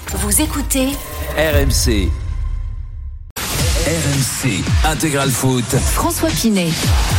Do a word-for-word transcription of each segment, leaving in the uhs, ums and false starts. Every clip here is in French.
Vous écoutez R M C. R M C Intégral Foot. François Pinet.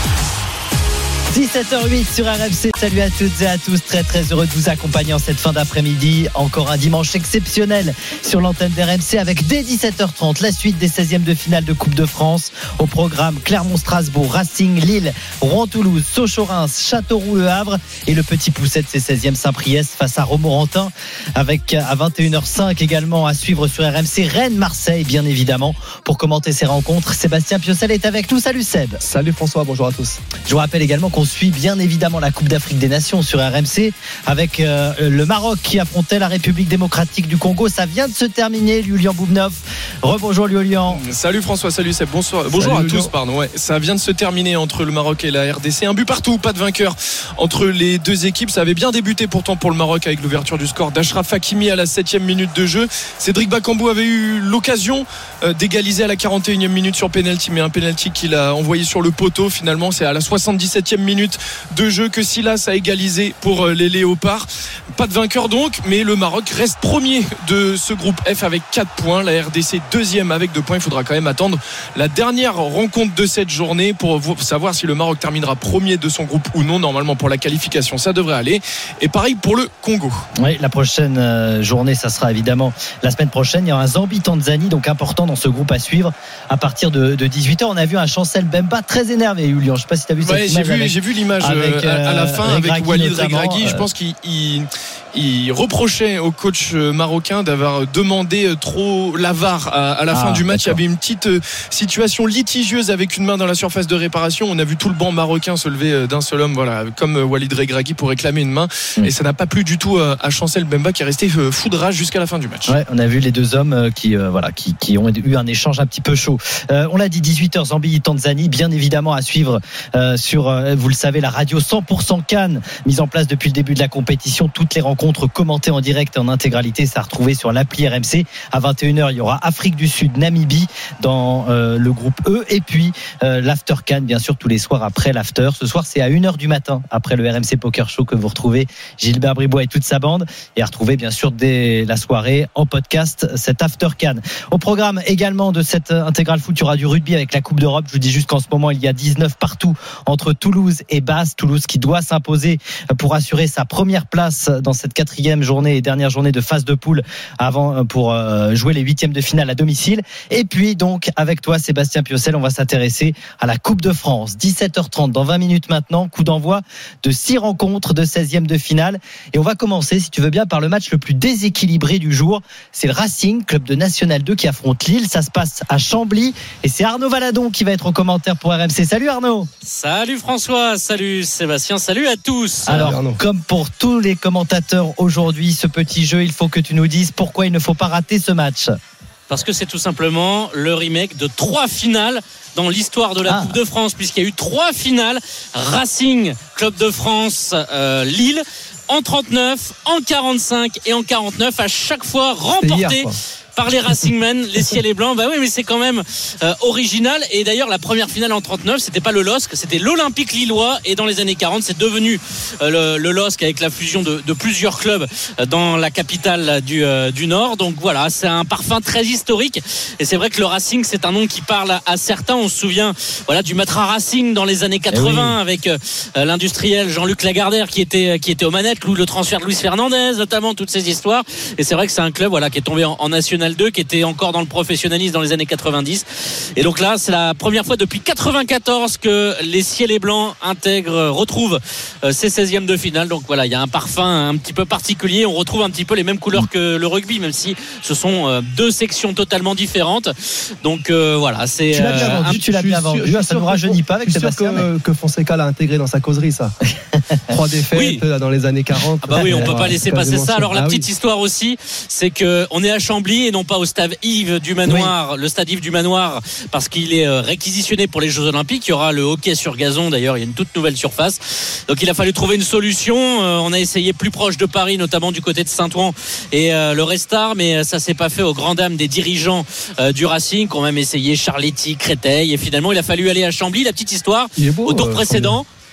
dix-sept heures huit sur R M C. Salut à toutes et à tous. Très très heureux de vous accompagner en cette fin d'après-midi. Encore un dimanche exceptionnel sur l'antenne d'R M C avec dès dix-sept heures trente la suite des seizièmes de finale de Coupe de France. Au programme Clermont-Strasbourg, Racing, Lille, Rouen-Toulouse, Sochaux-Reims, Châteauroux-Le Havre et le petit pousset de ces seizièmes Saint-Priest face à Romorantin avec à vingt et une heures cinq également à suivre sur R M C Rennes-Marseille bien évidemment. Pour commenter ces rencontres, Sébastien Piocel est avec nous. Salut Seb. Salut François, bonjour à tous. Je vous rappelle également qu'on On suit bien évidemment la Coupe d'Afrique des Nations sur R M C avec euh, le Maroc qui affrontait la République démocratique du Congo. Ça vient de se terminer, Julian Boubnov. Rebonjour Julian. Salut François, salut Seb, bonsoir. Bonjour salut, à Julian. tous, pardon. Ouais, ça vient de se terminer entre le Maroc et la R D C. Un but partout, pas de vainqueur entre les deux équipes. Ça avait bien débuté pourtant pour le Maroc avec l'ouverture du score d'Achraf Hakimi à la septième minute de jeu. Cédric Bakambu avait eu l'occasion euh, d'égaliser à la quarante et unième minute sur penalty, mais un penalty qu'il a envoyé sur le poteau. Finalement, c'est à la soixante-dix-septième minute de jeu que Silas a égalisé pour les Léopards. Pas de vainqueur donc, mais le Maroc reste premier de ce groupe F avec quatre points. La R D C deuxième avec deux points. Il faudra quand même attendre la dernière rencontre de cette journée pour savoir si le Maroc terminera premier de son groupe ou non. Normalement pour la qualification ça devrait aller. Et pareil pour le Congo. Oui, la prochaine journée ça sera évidemment la semaine prochaine. Il y aura un Zambie-Tanzanie donc important dans ce groupe à suivre à partir de, de dix-huit heures. On a vu un Chancel Bemba très énervé, Julian. Je ne sais pas si tu as vu cette ouais, image. J'ai vu, avec, j'ai vu l'image avec, euh, à la fin avec, avec Walid Regragui. Je pense qu'il il, il reprochait au coach marocain d'avoir demandé trop la V A R à, à la ah, fin du match. D'accord. Il y avait une petite situation litigieuse avec une main dans la surface de réparation. On a vu tout le banc marocain se lever d'un seul homme, voilà, comme Walid Regragui pour réclamer une main. Mmh. Et ça n'a pas plu du tout à Chancel Bemba qui est resté fou de rage jusqu'à la fin du match. Ouais, on a vu les deux hommes qui, euh, voilà, qui, qui ont eu un échange un petit peu chaud. Euh, on l'a dit, dix-huit heures Zambie-Tanzanie, bien évidemment à suivre euh, sur, euh, vous le savez, la radio cent pour cent Cannes, mise en place depuis le début de la compétition. Toutes les rencontres commentées en direct et en intégralité, ça a retrouvé sur l'appli R M C. À vingt et une heures, il y aura Afrique du Sud, Namibie dans euh, le groupe E. Et puis euh, l'After Cannes, bien sûr, tous les soirs après l'After. Ce soir, c'est à une heure du matin, après le R M C Poker Show, que vous retrouvez Gilbert Bribois et toute sa bande. Et à retrouver, bien sûr, dès la soirée en podcast, cet After Cannes. Au programme également de cette intégrale foot, il y aura du rugby avec la Coupe d'Europe. Je vous dis juste qu'en ce moment, il y a dix-neuf partout entre Toulouse et Basse. Toulouse qui doit s'imposer pour assurer sa première place dans cette quatrième journée et dernière journée de phase de poule avant pour jouer les huitièmes de finale à domicile. Et puis donc avec toi Sébastien Piocel, on va s'intéresser à la Coupe de France. dix-sept heures trente dans vingt minutes maintenant, coup d'envoi de six rencontres de seizièmes de finale. Et on va commencer, si tu veux bien, par le match le plus déséquilibré du jour. C'est le Racing, club de National deux qui affronte Lille. Ça se passe à Chambly et c'est Arnaud Valadon qui va être au commentaire pour R M C. Salut Arnaud. Salut François, salut Sébastien, salut à tous. Alors, comme pour tous les commentateurs aujourd'hui, ce petit jeu, il faut que tu nous dises pourquoi il ne faut pas rater ce match. Parce que c'est tout simplement le remake de trois finales dans l'histoire de la ah. Coupe de France, puisqu'il y a eu trois finales. Racing, Club de France, euh, Lille, en trente-neuf, en quarante-cinq et en quarante-neuf, à chaque fois remporté par les Racingmen, les ciels et blancs. Bah oui, mais c'est quand même euh, original. Et d'ailleurs, la première finale en trente-neuf, c'était pas le L O S C, c'était l'Olympique Lillois. Et dans les années quarante, c'est devenu euh, le, le L O S C avec la fusion de, de plusieurs clubs dans la capitale du, euh, du Nord. Donc voilà, c'est un parfum très historique. Et c'est vrai que le Racing, c'est un nom qui parle à, à certains. On se souvient, voilà, du Matra Racing dans les années quatre-vingts oui. avec euh, l'industriel Jean-Luc Lagardère qui était qui était aux manettes, le transfert de Luis Fernandez, notamment toutes ces histoires. Et c'est vrai que c'est un club, voilà, qui est tombé en, en national deux, qui était encore dans le professionnalisme dans les années quatre-vingt-dix. Et donc là, c'est la première fois depuis quatre-vingt-quatorze que les ciels et blancs intègrent, retrouvent euh, ces seizièmes de finale. Donc voilà, il y a un parfum un petit peu particulier. On retrouve un petit peu les mêmes couleurs que le rugby, même si ce sont euh, deux sections totalement différentes. Donc euh, voilà, c'est. Tu l'as bien vendu, un... tu l'as bien vendu. Ça ne nous rajeunit pas avec Sébastien. Je suis sûr que, mais... que Fonseca l'a intégré dans sa causerie, ça. Trois défaites oui. là, dans les années quarante. Ah bah oui, on peut ouais, pas laisser passer ça. Alors la ah, petite oui. histoire aussi, c'est que on est à Chambly et non pas au stade Yves du Manoir, oui. le stade Yves du Manoir, parce qu'il est réquisitionné pour les Jeux Olympiques. Il y aura le hockey sur gazon, d'ailleurs, il y a une toute nouvelle surface. Donc il a fallu trouver une solution. On a essayé plus proche de Paris, notamment du côté de Saint-Ouen et le Restart, mais ça s'est pas fait aux grandes dames des dirigeants du Racing, qui ont même essayé Charletti, Créteil, et finalement il a fallu aller à Chambly. La petite histoire, beau, au tour euh, précédent,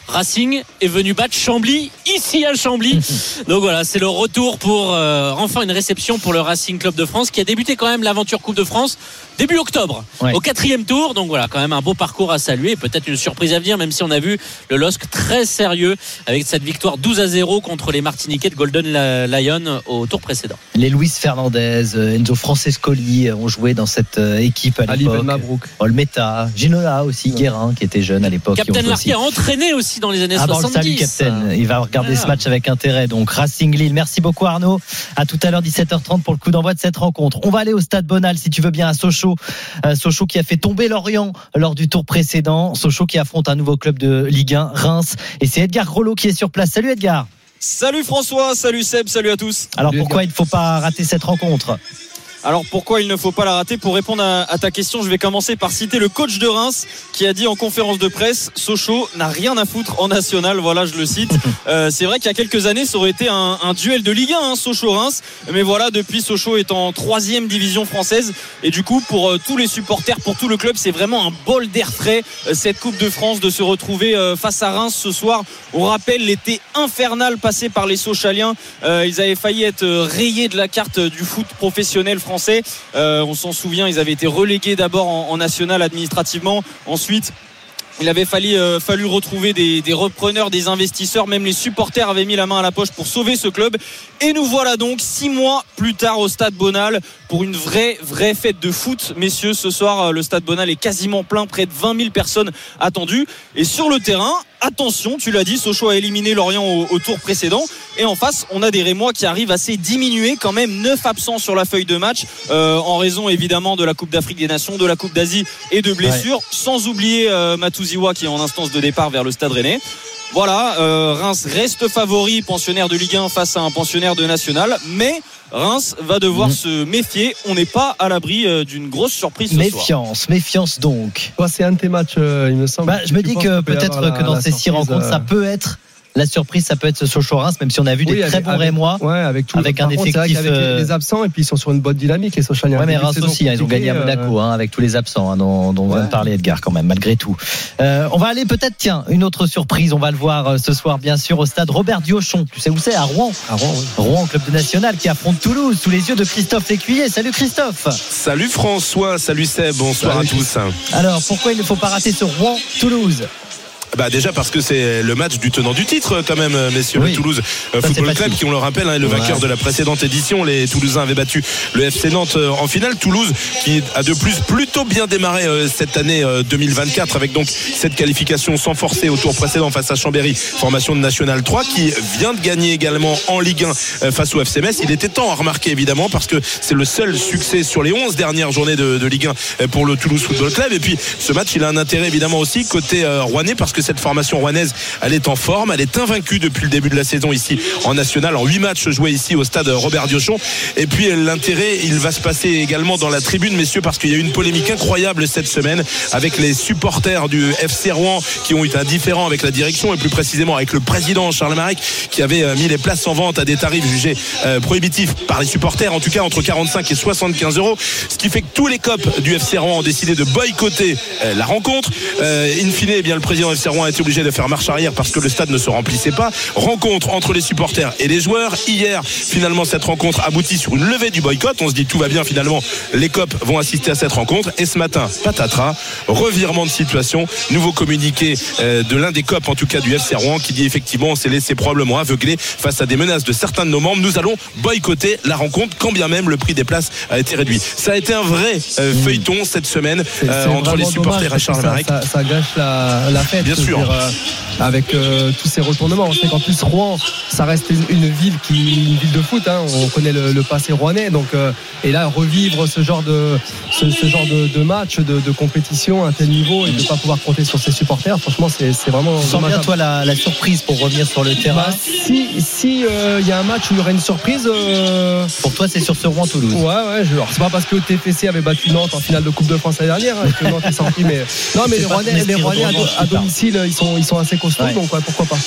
Racing est venu battre Chambly ici à Chambly. Donc voilà, c'est le retour pour euh, enfin une réception pour le Racing Club de France qui a débuté quand même l'aventure Coupe de France début octobre, ouais. Au quatrième tour. Donc voilà, quand même un beau parcours à saluer et peut-être une surprise à venir, même si on a vu le L O S C très sérieux avec cette victoire douze à zéro contre les Martiniquais de Golden Lion au tour précédent. Les Luis Fernandez, Enzo Francescoli ont joué dans cette équipe à l'époque. Olmeta, Ginola aussi, Guérin qui était jeune à l'époque. Captain Larky a entraîné aussi dans les années ah soixante-dix. Bon, salut Captain, il va regarder ah. ce match avec intérêt. Donc Racing Lille, merci beaucoup Arnaud. À tout à l'heure dix-sept heures trente pour le coup d'envoi de cette rencontre. On va aller au Stade Bonal si tu veux bien à Sochaux. Euh, Sochaux qui a fait tomber Lorient lors du tour précédent. Sochaux qui affronte un nouveau club de Ligue un, Reims. Et c'est Edgar Grolot qui est sur place. Salut Edgar. Salut François, salut Seb, salut à tous. Alors salut pourquoi Edgar. Il ne faut pas rater cette rencontre ? Alors pourquoi il ne faut pas la rater ? Pour répondre à, à ta question, je vais commencer par citer le coach de Reims qui a dit en conférence de presse: Sochaux n'a rien à foutre en national. Voilà, je le cite. Euh, c'est vrai qu'il y a quelques années, ça aurait été un, un duel de Ligue un, hein, Sochaux-Reims. Mais voilà, depuis, Sochaux est en troisième division française. Et du coup, pour euh, tous les supporters, pour tout le club, c'est vraiment un bol d'air frais, euh, cette Coupe de France, de se retrouver euh, face à Reims ce soir. On rappelle l'été infernal passé par les Sochaliens. Euh, ils avaient failli être rayés de la carte du foot professionnel français. Euh, on s'en souvient, ils avaient été relégués d'abord en, en national administrativement. Ensuite, il avait fallu, euh, fallu retrouver des, des repreneurs, des investisseurs. Même les supporters avaient mis la main à la poche pour sauver ce club. Et nous voilà donc six mois plus tard au Stade Bonal pour une vraie, vraie fête de foot. Messieurs, ce soir, le Stade Bonal est quasiment plein, près de vingt mille personnes attendues. Et sur le terrain, attention, tu l'as dit, Sochaux a éliminé Lorient au, au tour précédent. Et en face, on a des Rémois qui arrivent assez diminués, quand même neuf absents sur la feuille de match, euh, en raison évidemment de la Coupe d'Afrique des Nations, de la Coupe d'Asie et de blessures. Ouais. Sans oublier euh, Matouziwa qui est en instance de départ vers le Stade Rennais. Voilà, euh, Reims reste favori, pensionnaire de Ligue un face à un pensionnaire de National, mais Reims va devoir mmh. se méfier. On n'est pas à l'abri euh, d'une grosse surprise ce méfiance, soir. Méfiance donc. Toi, c'est un de tes matchs, euh, il me semble. Bah, je me dis que peut-être que dans ces six rencontres, euh... ça peut être. La surprise, ça peut être ce Sochaux-Reims, même si on a vu oui, des très avec, bons Rémois. Ouais, avec, tout avec un effectif. Avec euh... les absents, et puis ils sont sur une bonne dynamique, les Sochaliens. Ouais, mais Reims aussi, hein, ils ont gagné à Monaco, euh... hein, avec tous les absents, hein, dont, dont ouais. vient de parler Edgar, quand même, malgré tout. Euh, on va aller peut-être, tiens, une autre surprise, on va le voir euh, ce soir, bien sûr, au stade Robert Diochon. Tu sais où c'est ? À Rouen. À Rouen, oui. Rouen, club de national, qui affronte Toulouse, sous les yeux de Christophe Lécuyer. Salut Christophe. Salut François, salut Seb, bonsoir salut. à tous. Alors, pourquoi il ne faut pas rater ce Rouen-Toulouse ? Bah déjà parce que c'est le match du tenant du titre quand même, messieurs. Oui. Le Toulouse Ça, Football Club qui, on le rappelle, est le ouais. vainqueur de la précédente édition. Les Toulousains avaient battu le F C Nantes en finale. Toulouse qui a de plus plutôt bien démarré cette année deux mille vingt-quatre avec donc cette qualification sans forcer au tour précédent face à Chambéry, formation de National trois, qui vient de gagner également en Ligue un face au F C Metz. Il était temps à remarquer évidemment parce que c'est le seul succès sur les onze dernières journées de, de Ligue un pour le Toulouse Football Club. Et puis ce match, il a un intérêt évidemment aussi côté euh, rouennais parce que cette formation rouennaise, elle est en forme, elle est invaincue depuis le début de la saison ici en national, en huit matchs joués ici au stade Robert Diochon. Et puis l'intérêt, il va se passer également dans la tribune, messieurs, parce qu'il y a eu une polémique incroyable cette semaine avec les supporters du F C Rouen qui ont eu un différend avec la direction et plus précisément avec le président Charles Marek qui avait mis les places en vente à des tarifs jugés euh, prohibitifs par les supporters, en tout cas entre quarante-cinq et soixante-quinze euros, ce qui fait que tous les copes du F C Rouen ont décidé de boycotter euh, la rencontre. Euh, in fine, eh bien, le président du F C Rouen a été obligé de faire marche arrière parce que le stade ne se remplissait pas. Rencontre entre les supporters et les joueurs. Hier, finalement, cette rencontre aboutit sur une levée du boycott. On se dit tout va bien, finalement, les copes vont assister à cette rencontre. Et ce matin, patatras, revirement de situation, nouveau communiqué euh, de l'un des copes, en tout cas du F C Rouen, qui dit effectivement on s'est laissé probablement aveugler face à des menaces de certains de nos membres. Nous allons boycotter la rencontre quand bien même le prix des places a été réduit. Ça a été un vrai euh, feuilleton cette semaine euh, c'est entre les supporters et Charles Marek. Ça, ça, ça gâche la, la fête. Bien sûr. Dire, euh, avec euh, tous ces retournements. On sait qu'en plus Rouen, ça reste une, une ville qui, une ville de foot. Hein. On connaît le, le passé rouennais. Donc, euh, et là, revivre ce genre de, ce, ce genre de, de match, de, de compétition à un tel niveau et de ne pas pouvoir compter sur ses supporters, franchement, c'est, c'est vraiment. Tu sens bien toi la, la surprise pour revenir sur le terrain. Bah, si si il euh, y a un match où il y aurait une surprise. Euh... Pour toi, c'est sur ce Rouen-Toulouse. Ouais, ouais. Je, alors, c'est pas parce que T F C avait battu Nantes en finale de Coupe de France l'année dernière hein, que Nantes est sorti, mais non, mais c'est les Rouennais, les Rouennais à, à domicile, ils sont, ils sont assez costauds, ouais. Donc ouais, pourquoi pas.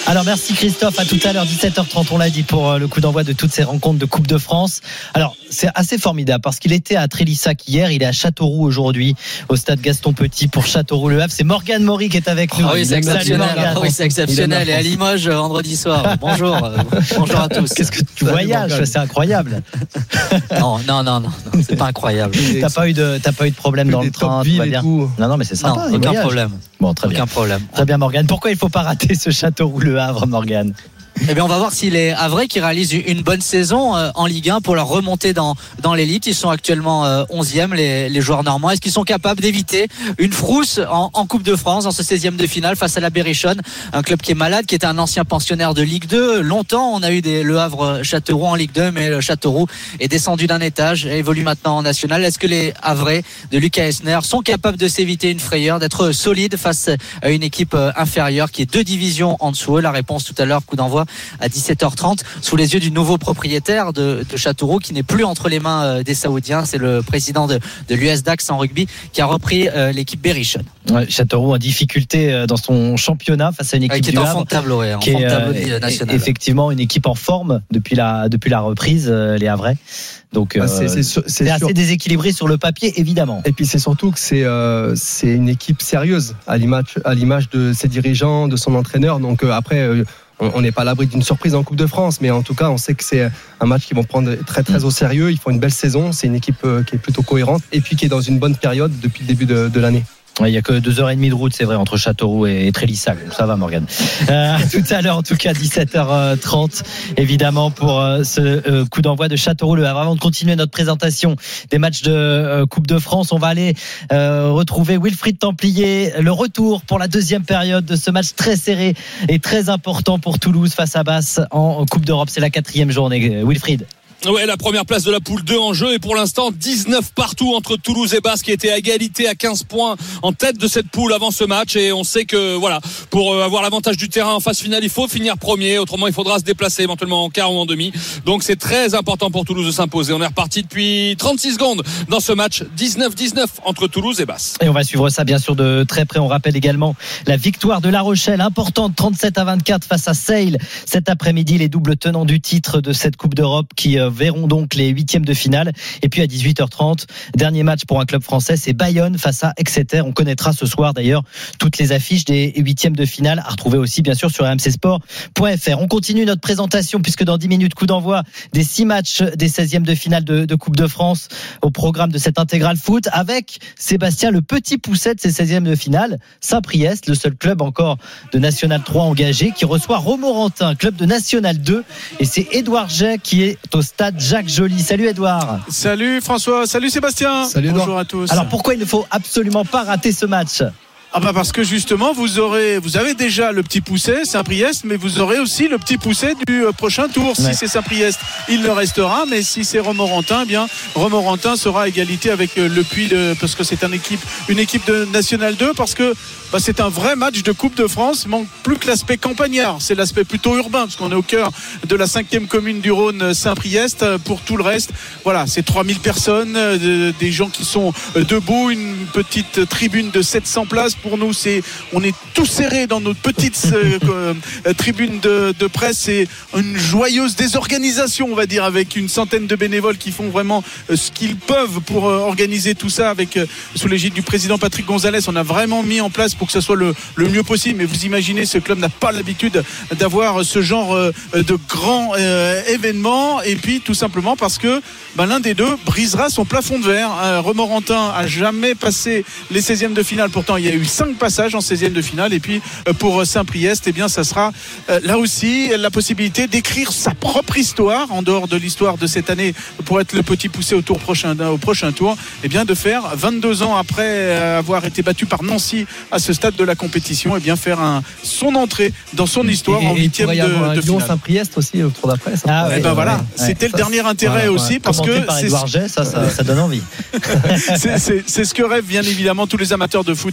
Alors merci Christophe, à tout à l'heure dix-sept heures trente, on l'a dit, pour le coup d'envoi de toutes ces rencontres de Coupe de France. Alors c'est assez formidable parce qu'il était à Trélissac hier, il est à Châteauroux aujourd'hui au stade Gaston Petit pour Châteauroux-Le Havre. C'est Morgane Maury qui est avec nous. Oh oui, c'est exceptionnel. Oh oui, c'est exceptionnel. Et à Limoges vendredi soir. Bonjour, bonjour à tous. Qu'est-ce que tu voyages, c'est incroyable. Non, non, non, non, c'est pas incroyable. T'as pas eu de, t'as pas eu de problème dans le train, tout va bien. Non, non, mais c'est sympa. Non, aucun problème. Bon, très aucun bien. problème. Très bien, Morgane. Pourquoi il faut pas rater ce Châteauroux-Le Havre, Morgane? Eh bien, on va voir si les Havrais qui réalisent une bonne saison euh, en Ligue un pour leur remonter dans, dans l'élite. Ils sont actuellement euh, onzième, les, les joueurs normands. Est-ce qu'ils sont capables d'éviter une frousse en, en Coupe de France dans ce seizième de finale face à la Berrichonne, un club qui est malade, qui était un ancien pensionnaire de Ligue deux. Longtemps, on a eu des, le Havre Châteauroux en Ligue deux, mais le Châteauroux est descendu d'un étage et évolue maintenant en national. Est-ce que les Havrais de Lucas Esner sont capables de s'éviter une frayeur, d'être solides face à une équipe inférieure qui est deux divisions en dessous? La réponse tout à l'heure, coup d'envoi à dix-sept heures trente, sous les yeux du nouveau propriétaire de, de Châteauroux, qui n'est plus entre les mains des Saoudiens. C'est le président de, de l'U S Dax en rugby qui a repris euh, l'équipe Berrichonne. Ouais, Châteauroux en difficulté dans son championnat face à une équipe qui est en fond de tableau, ouais, en qui fond de tableau est, national. Effectivement, une équipe en forme depuis la depuis la reprise, les Havrais. Donc ah, c'est, c'est, c'est, c'est assez déséquilibré sur le papier, évidemment. Et puis c'est surtout que c'est euh, c'est une équipe sérieuse à l'image à l'image de ses dirigeants, de son entraîneur. Donc euh, après. Euh, on n'est pas à l'abri d'une surprise en Coupe de France, mais en tout cas, on sait que c'est un match qu'ils vont prendre très très au sérieux. Ils font une belle saison, c'est une équipe qui est plutôt cohérente et puis qui est dans une bonne période depuis le début de, de l'année. Il n'y a que deux heures trente de route, c'est vrai, entre Châteauroux et Trélissac. Ça va, Morgane. Euh, tout à l'heure, en tout cas, dix-sept heures trente, évidemment, pour euh, ce euh, coup d'envoi de Châteauroux-Le Havre. Avant de continuer notre présentation des matchs de euh, Coupe de France, on va aller euh, retrouver Wilfried Templier. Le retour pour la deuxième période de ce match très serré et très important pour Toulouse face à Basse en Coupe d'Europe. C'est la quatrième journée. Wilfried. Ouais, la première place de la poule deux en jeu et pour l'instant dix-neuf partout entre Toulouse et Basse qui était à égalité à quinze points en tête de cette poule avant ce match. Et on sait que voilà, pour avoir l'avantage du terrain en phase finale, il faut finir premier, autrement il faudra se déplacer éventuellement en quart ou en demi. Donc c'est très important pour Toulouse de s'imposer. On est reparti depuis trente-six secondes dans ce match, dix-neuf dix-neuf entre Toulouse et Basse. Et on va suivre ça bien sûr de très près. On rappelle également la victoire de La Rochelle importante, trente-sept à vingt-quatre face à Sale cet après-midi, les doubles tenants du titre de cette Coupe d'Europe qui verront donc les huitièmes de finale. Et puis à dix-huit heures trente, dernier match pour un club français, c'est Bayonne face à Exeter. On connaîtra ce soir d'ailleurs toutes les affiches des huitièmes de finale à retrouver aussi bien sûr sur r m c sport point f r. On continue notre présentation puisque dans dix minutes, coup d'envoi des six matchs des seizièmes de finale de, de Coupe de France au programme de cette intégrale foot avec Sébastien, le petit pousset de ces seizièmes de finale, Saint-Priest, le seul club encore de National trois engagé, qui reçoit Romorantin, club de National deux, et c'est Édouard Jay qui est au stade Jacques Joly. Salut Édouard. Salut François, salut Sébastien. Salut bonjour à tous. Alors pourquoi il ne faut absolument pas rater ce match ? Ah bah parce que justement vous aurez vous avez déjà le petit pousset Saint-Priest, mais vous aurez aussi le petit pousset du prochain tour. Ouais. Si c'est Saint-Priest, il le restera, mais si c'est Romorantin, eh bien Romorantin sera à égalité avec le Puy de, parce que c'est une équipe une équipe de National deux, parce que bah, c'est un vrai match de Coupe de France. Il manque plus que l'aspect campagnard, c'est l'aspect plutôt urbain parce qu'on est au cœur de la cinquième commune du Rhône, Saint-Priest. Pour tout le reste, voilà, c'est trois mille personnes, euh, des gens qui sont debout, une petite tribune de sept cents places. Pour nous, c'est on est tout serré dans notre petite euh, tribune de, de presse. C'est une joyeuse désorganisation, on va dire, avec une centaine de bénévoles qui font vraiment euh, ce qu'ils peuvent pour euh, organiser tout ça avec euh, sous l'égide du président Patrick Gonzalez. On a vraiment mis en place pour que ce soit le, le mieux possible. Mais vous imaginez, ce club n'a pas l'habitude d'avoir ce genre euh, de grands euh, événements. Et puis tout simplement parce que ben, l'un des deux brisera son plafond de verre. Euh, Romorantin a jamais passé les seizièmes de finale. Pourtant, il y a eu cinq passages en seizième de finale. Et puis pour Saint-Priest, eh bien ça sera euh, là aussi la possibilité d'écrire sa propre histoire en dehors de l'histoire de cette année pour être le petit poussé au tour prochain, au prochain tour. Eh bien de faire vingt-deux ans après avoir été battu par Nancy à ce stade de la compétition, eh bien faire un, son entrée dans son histoire et, en huitième de, de, de finale. Saint-Priest aussi au tour d'après. Ah ouais, et ben ouais, voilà, ouais, c'était ouais. le dernier intérêt voilà, aussi ouais. parce Commenté que par c'est Édouard Jay, ça, ça, ça donne envie. c'est, c'est, c'est ce que rêvent bien évidemment tous les amateurs de foot ici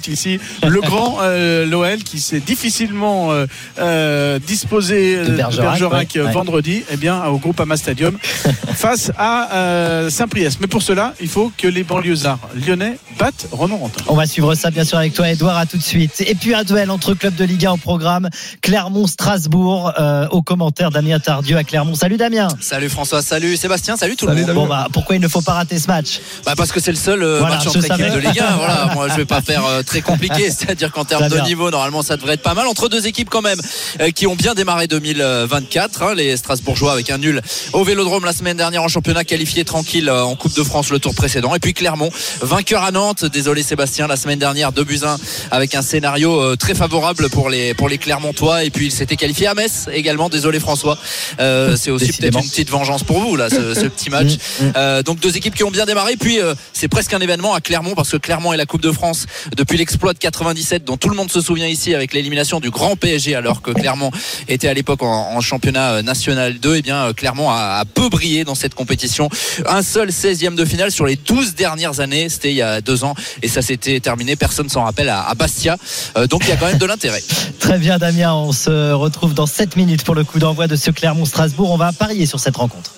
le grand euh, l'O L qui s'est difficilement euh, euh, disposé de Bergerac, Bergerac ouais, vendredi, ouais. Eh bien au Groupama Stadium face à euh, Saint-Priest. Mais pour cela, il faut que les banlieusards lyonnais battent Romorantin. On va suivre ça bien sûr avec toi, Edouard. À tout de suite. Et puis un duel entre clubs de Ligue un au programme. Clermont-Strasbourg euh, au commentaire Damien Tardieu à Clermont. Salut Damien. Salut François, salut Sébastien, salut tout salut le monde. Bon bah pourquoi il ne faut pas rater ce match? Bah parce que c'est le seul euh, voilà, match entre équipes de Ligue un. Voilà, moi je vais pas faire euh, très compliqué, c'est-à-dire qu'en termes de niveau normalement ça devrait être pas mal entre deux équipes quand même euh, qui ont bien démarré deux mille vingt-quatre. Hein, les Strasbourgeois avec un nul au Vélodrome la semaine dernière en championnat, qualifié tranquille euh, en Coupe de France le tour précédent. Et puis Clermont, vainqueur à Nantes. Désolé Sébastien, la semaine dernière deux buts un avec un scénario euh, très favorable pour les pour les Clermontois. Et puis il s'était qualifié à Metz également. Désolé François, euh, c'est aussi Décidément. peut-être une petite vengeance pour vous là ce, ce petit match. Euh, donc deux équipes qui ont bien démarré. Puis euh, c'est presque un événement à Clermont parce que Clermont est la Coupe de France depuis l'exploit de quatre-vingt-dix-sept dont tout le monde se souvient ici avec l'élimination du grand P S G alors que Clermont était à l'époque en, en championnat national deux. Et bien Clermont a, a peu brillé dans cette compétition. Un seul seizième de finale sur les douze dernières années, c'était il y a deux ans et ça s'était terminé, personne s'en rappelle, à, à Bastia. Euh, donc il y a quand même de l'intérêt. Très bien Damien, on se retrouve dans sept minutes pour le coup d'envoi de ce Clermont-Strasbourg. On va parier sur cette rencontre.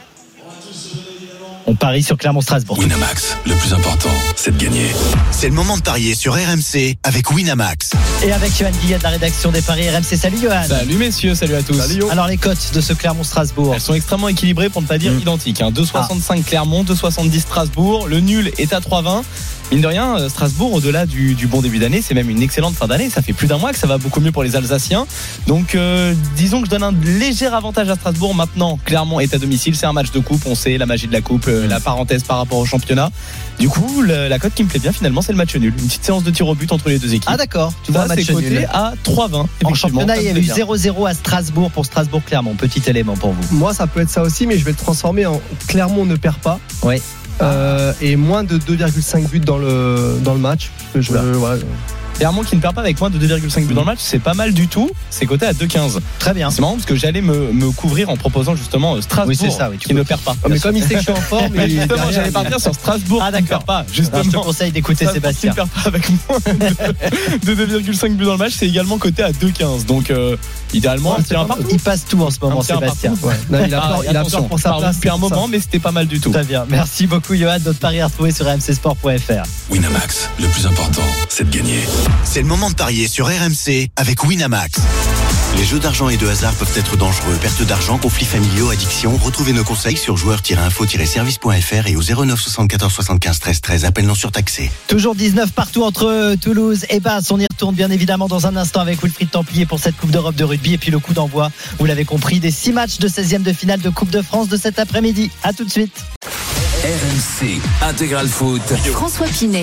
On parie sur Clermont-Strasbourg. Winamax, le plus important, c'est de gagner. C'est le moment de parier sur R M C avec Winamax. Et avec Johan Guillet de la rédaction des paris R M C. Salut Johan. Salut messieurs, salut à tous. Salut. Alors les cotes de ce Clermont-Strasbourg, elles sont extrêmement équilibrées pour ne pas dire mmh. identiques. Hein. deux virgule soixante-cinq ah. Clermont, deux virgule soixante-dix Strasbourg. Le nul est à trois virgule vingt. Mine de rien, Strasbourg, au-delà du, du bon début d'année, c'est même une excellente fin d'année. Ça fait plus d'un mois que ça va beaucoup mieux pour les Alsaciens. Donc, euh, disons que je donne un léger avantage à Strasbourg. Maintenant, Clermont est à domicile. C'est un match de coupe. On sait la magie de la coupe, euh, la parenthèse par rapport au championnat. Du coup, le, la cote qui me plaît bien, finalement, c'est le match nul. Une petite séance de tir au but entre les deux équipes. Ah, d'accord. Tu vois, c'est coté à trois virgule vingt. En championnat, il y a eu zéro zéro à Strasbourg pour Strasbourg-Clermont. Petit élément pour vous. Moi, ça peut être ça aussi, mais je vais le transformer en Clermont ne perd pas. Oui. Euh, et moins de deux virgule cinq buts dans le, dans le match. Je, voilà. Clermont qui ne perd pas avec moins de deux virgule cinq buts dans le match, c'est pas mal du tout. C'est coté à deux virgule quinze. Très bien. C'est marrant parce que j'allais me, me couvrir en proposant justement Strasbourg, oui, c'est ça, oui, qui peux. ne perd pas. Oh, mais comme il sait que je suis en forme, mais justement, j'allais partir sur Strasbourg ah, qui ne perd pas. Justement, je te conseille d'écouter Strasbourg Sébastien. Qui ne perd pas avec moins de deux virgule cinq buts dans le match, c'est également coté à deux virgule quinze. Donc euh, idéalement, ouais, un il passe tout en ce moment, Sébastien. Ouais. Non, il a peur, ah, il a peur pour sa place depuis un moment, mais c'était pas mal du tout. Très bien. Merci beaucoup, Johan. Notre pari à retrouver sur r m c sport point f r. Winamax, le plus important, c'est de gagner. C'est le moment de parier sur R M C avec Winamax. Les jeux d'argent et de hasard peuvent être dangereux. Perte d'argent, conflits familiaux, addiction. Retrouvez nos conseils sur joueurs tiret info tiret service point f r et au zéro neuf soixante-quatorze soixante-quinze treize treize. Appel non surtaxé. Toujours dix-neuf partout entre Toulouse et Basse. On y retourne bien évidemment dans un instant avec Wilfried Templier pour cette Coupe d'Europe de rugby. Et puis le coup d'envoi, vous l'avez compris, des six matchs de seizième de finale de Coupe de France de cet après-midi. A tout de suite. R M C Intégral Foot. François Pinet.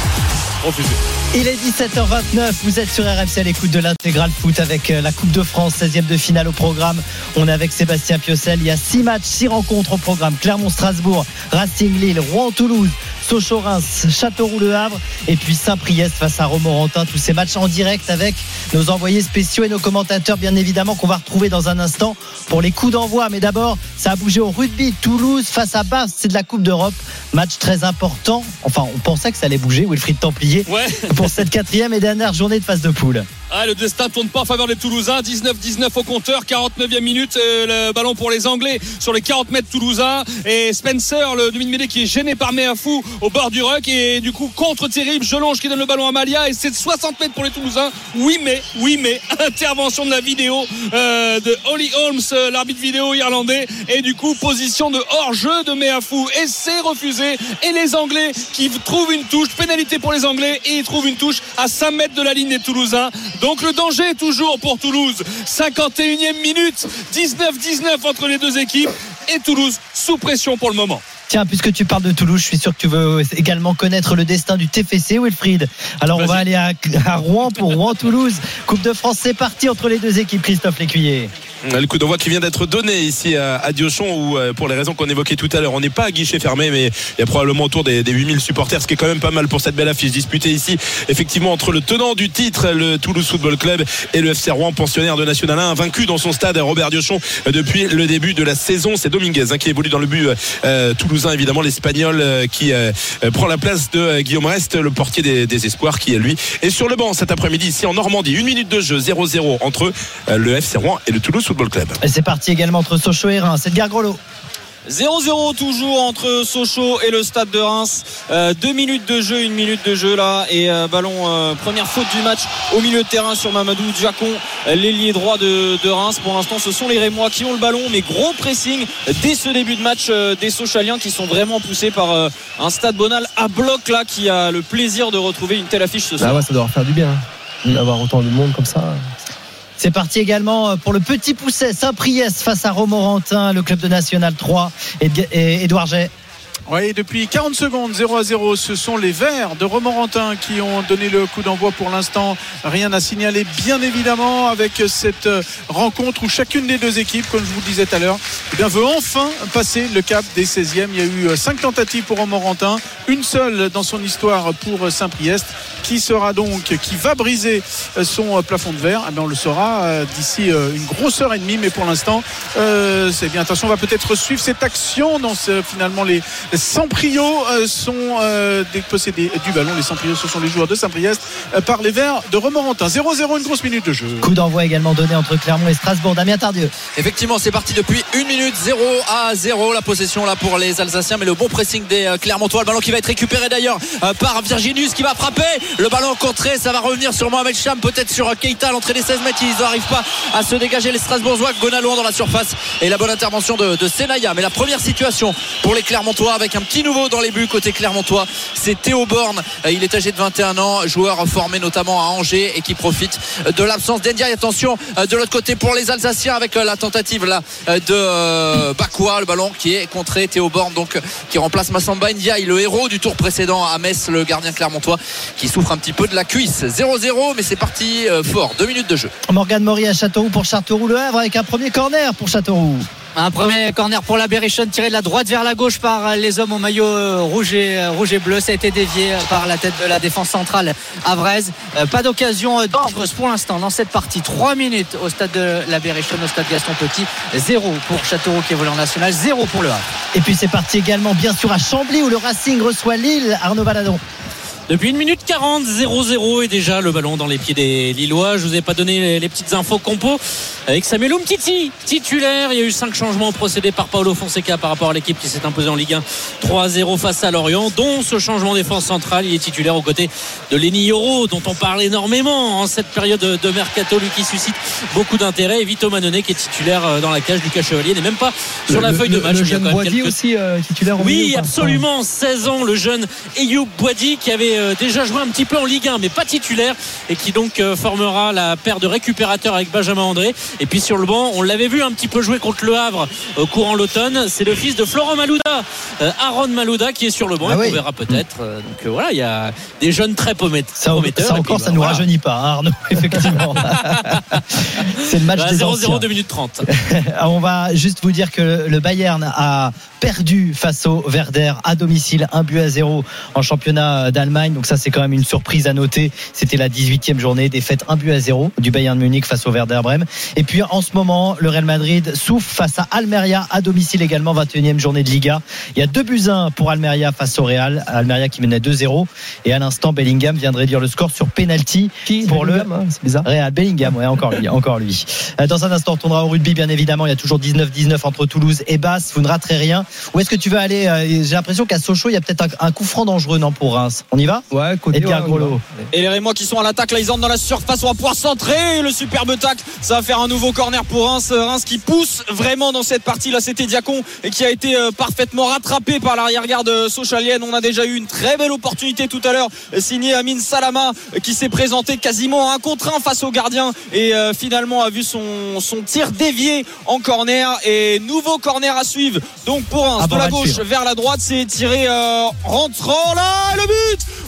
Il est dix-sept heures vingt-neuf, vous êtes sur R M C à l'écoute de l'Intégral Foot avec la Coupe de France, seizième de finale au programme. On est avec Sébastien Piocel, il y a six matchs, six rencontres au programme. Clermont-Strasbourg, Racing-Lille, Rouen-Toulouse, Sochaux-Reims, Châteauroux-Le Havre et puis Saint-Priest face à Romorantin. Tous ces matchs en direct avec nos envoyés spéciaux et nos commentateurs bien évidemment qu'on va retrouver dans un instant pour les coups d'envoi. Mais d'abord, ça a bougé au rugby. Toulouse face à Basse, c'est de la Coupe d'Europe. Match très important. Enfin, on pensait que ça allait bouger, Wilfried Templier, ouais. pour cette quatrième et dernière journée de phase de poule. Ah, le destin tourne pas en faveur des Toulousains. dix-neuf dix-neuf au compteur, quarante-neuvième minute, euh, le ballon pour les Anglais sur les quarante mètres toulousains. Et Spencer, le demi-mêlée qui est gêné par Meafou au bord du ruck. Et du coup, contre terrible, Jelonge qui donne le ballon à Malia. Et c'est soixante mètres pour les Toulousains. Oui, mais, oui, mais, intervention de la vidéo euh, de Holly Holmes, euh, l'arbitre vidéo irlandais. Et du coup, position de hors-jeu de Meafou. Et c'est refusé. Et les Anglais qui trouvent une touche, pénalité pour les Anglais. Et ils trouvent une touche à cinq mètres de la ligne des Toulousains. Donc le danger est toujours pour Toulouse. cinquante et unième minute, dix-neuf dix-neuf entre les deux équipes et Toulouse sous pression pour le moment. Tiens, puisque tu parles de Toulouse, je suis sûr que tu veux également connaître le destin du T F C, Wilfried. Alors Vas-y. On va aller à, à Rouen pour Rouen-Toulouse. Coupe de France, c'est parti entre les deux équipes, Christophe Lécuyer. Le coup d'envoi qui vient d'être donné ici à Diochon, où pour les raisons qu'on évoquait tout à l'heure, on n'est pas à guichet fermé, mais il y a probablement autour des, des huit mille supporters, ce qui est quand même pas mal pour cette belle affiche disputée ici effectivement entre le tenant du titre, le Toulouse Football Club, et le F C Rouen, pensionnaire de National un, vaincu dans son stade Robert Diochon depuis le début de la saison. C'est Dominguez hein, qui évolue dans le but euh, toulousain, évidemment l'Espagnol euh, qui euh, prend la place de euh, Guillaume Rest, le portier des, des espoirs, qui lui est sur le banc cet après-midi ici en Normandie. Une minute de jeu, zéro zéro entre euh, le F C Rouen et le Toulouse Football Club. Et c'est parti également entre Sochaux et Reims. C'est Edgar Grelot. zéro zéro toujours entre Sochaux et le Stade de Reims. Euh, deux minutes de jeu, une minute de jeu là, et euh, ballon euh, première faute du match au milieu de terrain sur Mamadou Diacon, l'ailier droit de, de Reims. Pour l'instant ce sont les Rémois qui ont le ballon, mais gros pressing dès ce début de match euh, des Sochaliens, qui sont vraiment poussés par euh, un Stade Bonal à bloc là, qui a le plaisir de retrouver une telle affiche ce soir. Ah ouais, ça doit leur faire du bien hein, d'avoir autant de monde comme ça. C'est parti également pour le Petit Pousset, Saint-Priest face à Romorantin, le club de National trois, et Édouard Jay. Oui, depuis quarante secondes, zéro à zéro, ce sont les Verts de Romorantin qui ont donné le coup d'envoi pour l'instant. Rien à signaler, bien évidemment, avec cette rencontre où chacune des deux équipes, comme je vous le disais tout à l'heure, eh bien, veut enfin passer le cap des seizièmes. Il y a eu cinq tentatives pour Romorantin, une seule dans son histoire pour Saint-Priest, qui sera donc, qui va briser son plafond de verre. Eh bien, on le saura d'ici une grosse heure et demie, mais pour l'instant, euh, c'est bien. Attention, on va peut-être suivre cette action. Non, c'est finalement les Saint-Priot euh, sont euh, dépossédés du ballon. Les Saint-Priot, ce sont les joueurs de Saint-Priest euh, par les Verts de Romorantin. zéro zéro, une grosse minute de jeu. Coup d'envoi également donné entre Clermont et Strasbourg. Damien Tardieu. Effectivement, c'est parti depuis une minute, zéro à zéro. La possession là pour les Alsaciens, mais le bon pressing des euh, Clermontois. Le ballon qui va être récupéré d'ailleurs euh, par Virginius, qui va frapper. Le ballon contré, ça va revenir sur Mohamed Cham, peut-être sur euh, Keita à l'entrée des seize mètres. Ils n'arrivent pas à se dégager, les Strasbourgeois. Gonalon dans la surface, et la bonne intervention de, de Senaya. Mais la première situation pour les Clermontois, avec un petit nouveau dans les buts côté Clermontois, c'est Théo Borne. Il est âgé de vingt et un ans, joueur formé notamment à Angers, et qui profite de l'absence d'Endiaye. Attention de l'autre côté pour les Alsaciens, avec la tentative là de Bakwa, le ballon qui est contré. Théo Borne donc qui remplace Massamba Ndiaye, le héros du tour précédent à Metz, le gardien clermontois, qui souffre un petit peu de la cuisse. Zéro zéro, mais c'est parti fort. Deux minutes de jeu. Morgane Maury à Châteauroux pour Châteauroux-Le Havre, avec un premier corner pour Châteauroux. Un premier corner pour la Berrichonne, tiré de la droite vers la gauche par les hommes au maillot rouge et, rouge et bleu. Ça a été dévié par la tête de la défense centrale havraise. Pas d'occasion dangereuse pour l'instant dans cette partie. Trois minutes au stade de la Berrichonne, au stade Gaston Petit. Zéro pour Châteauroux qui évolue en national, zéro pour le Havre. Et puis c'est parti également bien sûr à Chambly, où le Racing reçoit Lille. Arnaud Valadon. Depuis une minute quarante, zéro zéro, et déjà le ballon dans les pieds des Lillois. Je vous ai pas donné les, les petites infos compo avec Samuel Umtiti titulaire. Il y a eu cinq changements procédés par Paulo Fonseca par rapport à l'équipe qui s'est imposée en Ligue un trois à zéro face à Lorient, dont ce changement défense centrale. Il est titulaire aux côtés de Lenny Yoro, dont on parle énormément en cette période de mercato, lui qui suscite beaucoup d'intérêt, et Vito Manone qui est titulaire dans la cage. Lucas Chevalier n'est même pas sur le, la feuille le, de match. Le jeune Boadi quelques... aussi euh, titulaire au oui milieu, absolument, seize ans, le jeune Eyoub Boadi, qui avait déjà joué un petit peu en Ligue un mais pas titulaire, et qui donc formera la paire de récupérateurs avec Benjamin André. Et puis sur le banc, on l'avait vu un petit peu jouer contre le Havre au courant l'automne, c'est le fils de Florent Malouda, Aaron Malouda, qui est sur le banc. Ah, et oui. On verra peut-être. Donc voilà, il y a des jeunes très prometteurs. Ça, ça encore, ça ne nous voilà. rajeunit pas, hein, Arnaud, effectivement. C'est le match bah, des zéro zéro, deux minutes trente. On va juste vous dire que le Bayern a perdu face au Werder à domicile, un but à zéro en championnat d'Allemagne. Donc ça, c'est quand même une surprise à noter. C'était la dix-huitième journée, défaite un but à zéro du Bayern Munich face au Werder Brême. Et puis en ce moment, le Real Madrid souffre face à Almeria à domicile également, vingt et unième journée de Liga. Il y a deux buts à un pour Almeria face au Real. Almeria qui menait deux zéro, et à l'instant Bellingham vient de réduire le score sur penalty pour le hein, c'est bizarre. Real. Bellingham, ouais, encore lui, encore lui. Dans un instant, on tournera au rugby, bien évidemment. Il y a toujours dix-neuf dix-neuf entre Toulouse et Basse. Vous ne raterez rien. Où est-ce que tu veux aller? J'ai l'impression qu'à Sochaux, il y a peut-être un, un coup franc dangereux, non, pour Reims. On y va? Ouais, côté Edgar Grelot. Et les Rémois qui sont à l'attaque, là ils entrent dans la surface, on va pouvoir centrer. Le superbe tacle, ça va faire un nouveau corner pour Reims. Reims qui pousse vraiment dans cette partie là. C'était Diacon, et qui a été euh, parfaitement rattrapé par l'arrière-garde sochalienne. On a déjà eu une très belle opportunité tout à l'heure, signé Amin Salama, qui s'est présenté quasiment un contre un face au gardien, et euh, finalement a vu son, son tir dévié en corner. Et nouveau corner à suivre donc pour Reims. Ah, de la gauche vers la droite, c'est tiré euh, rentrant là, le but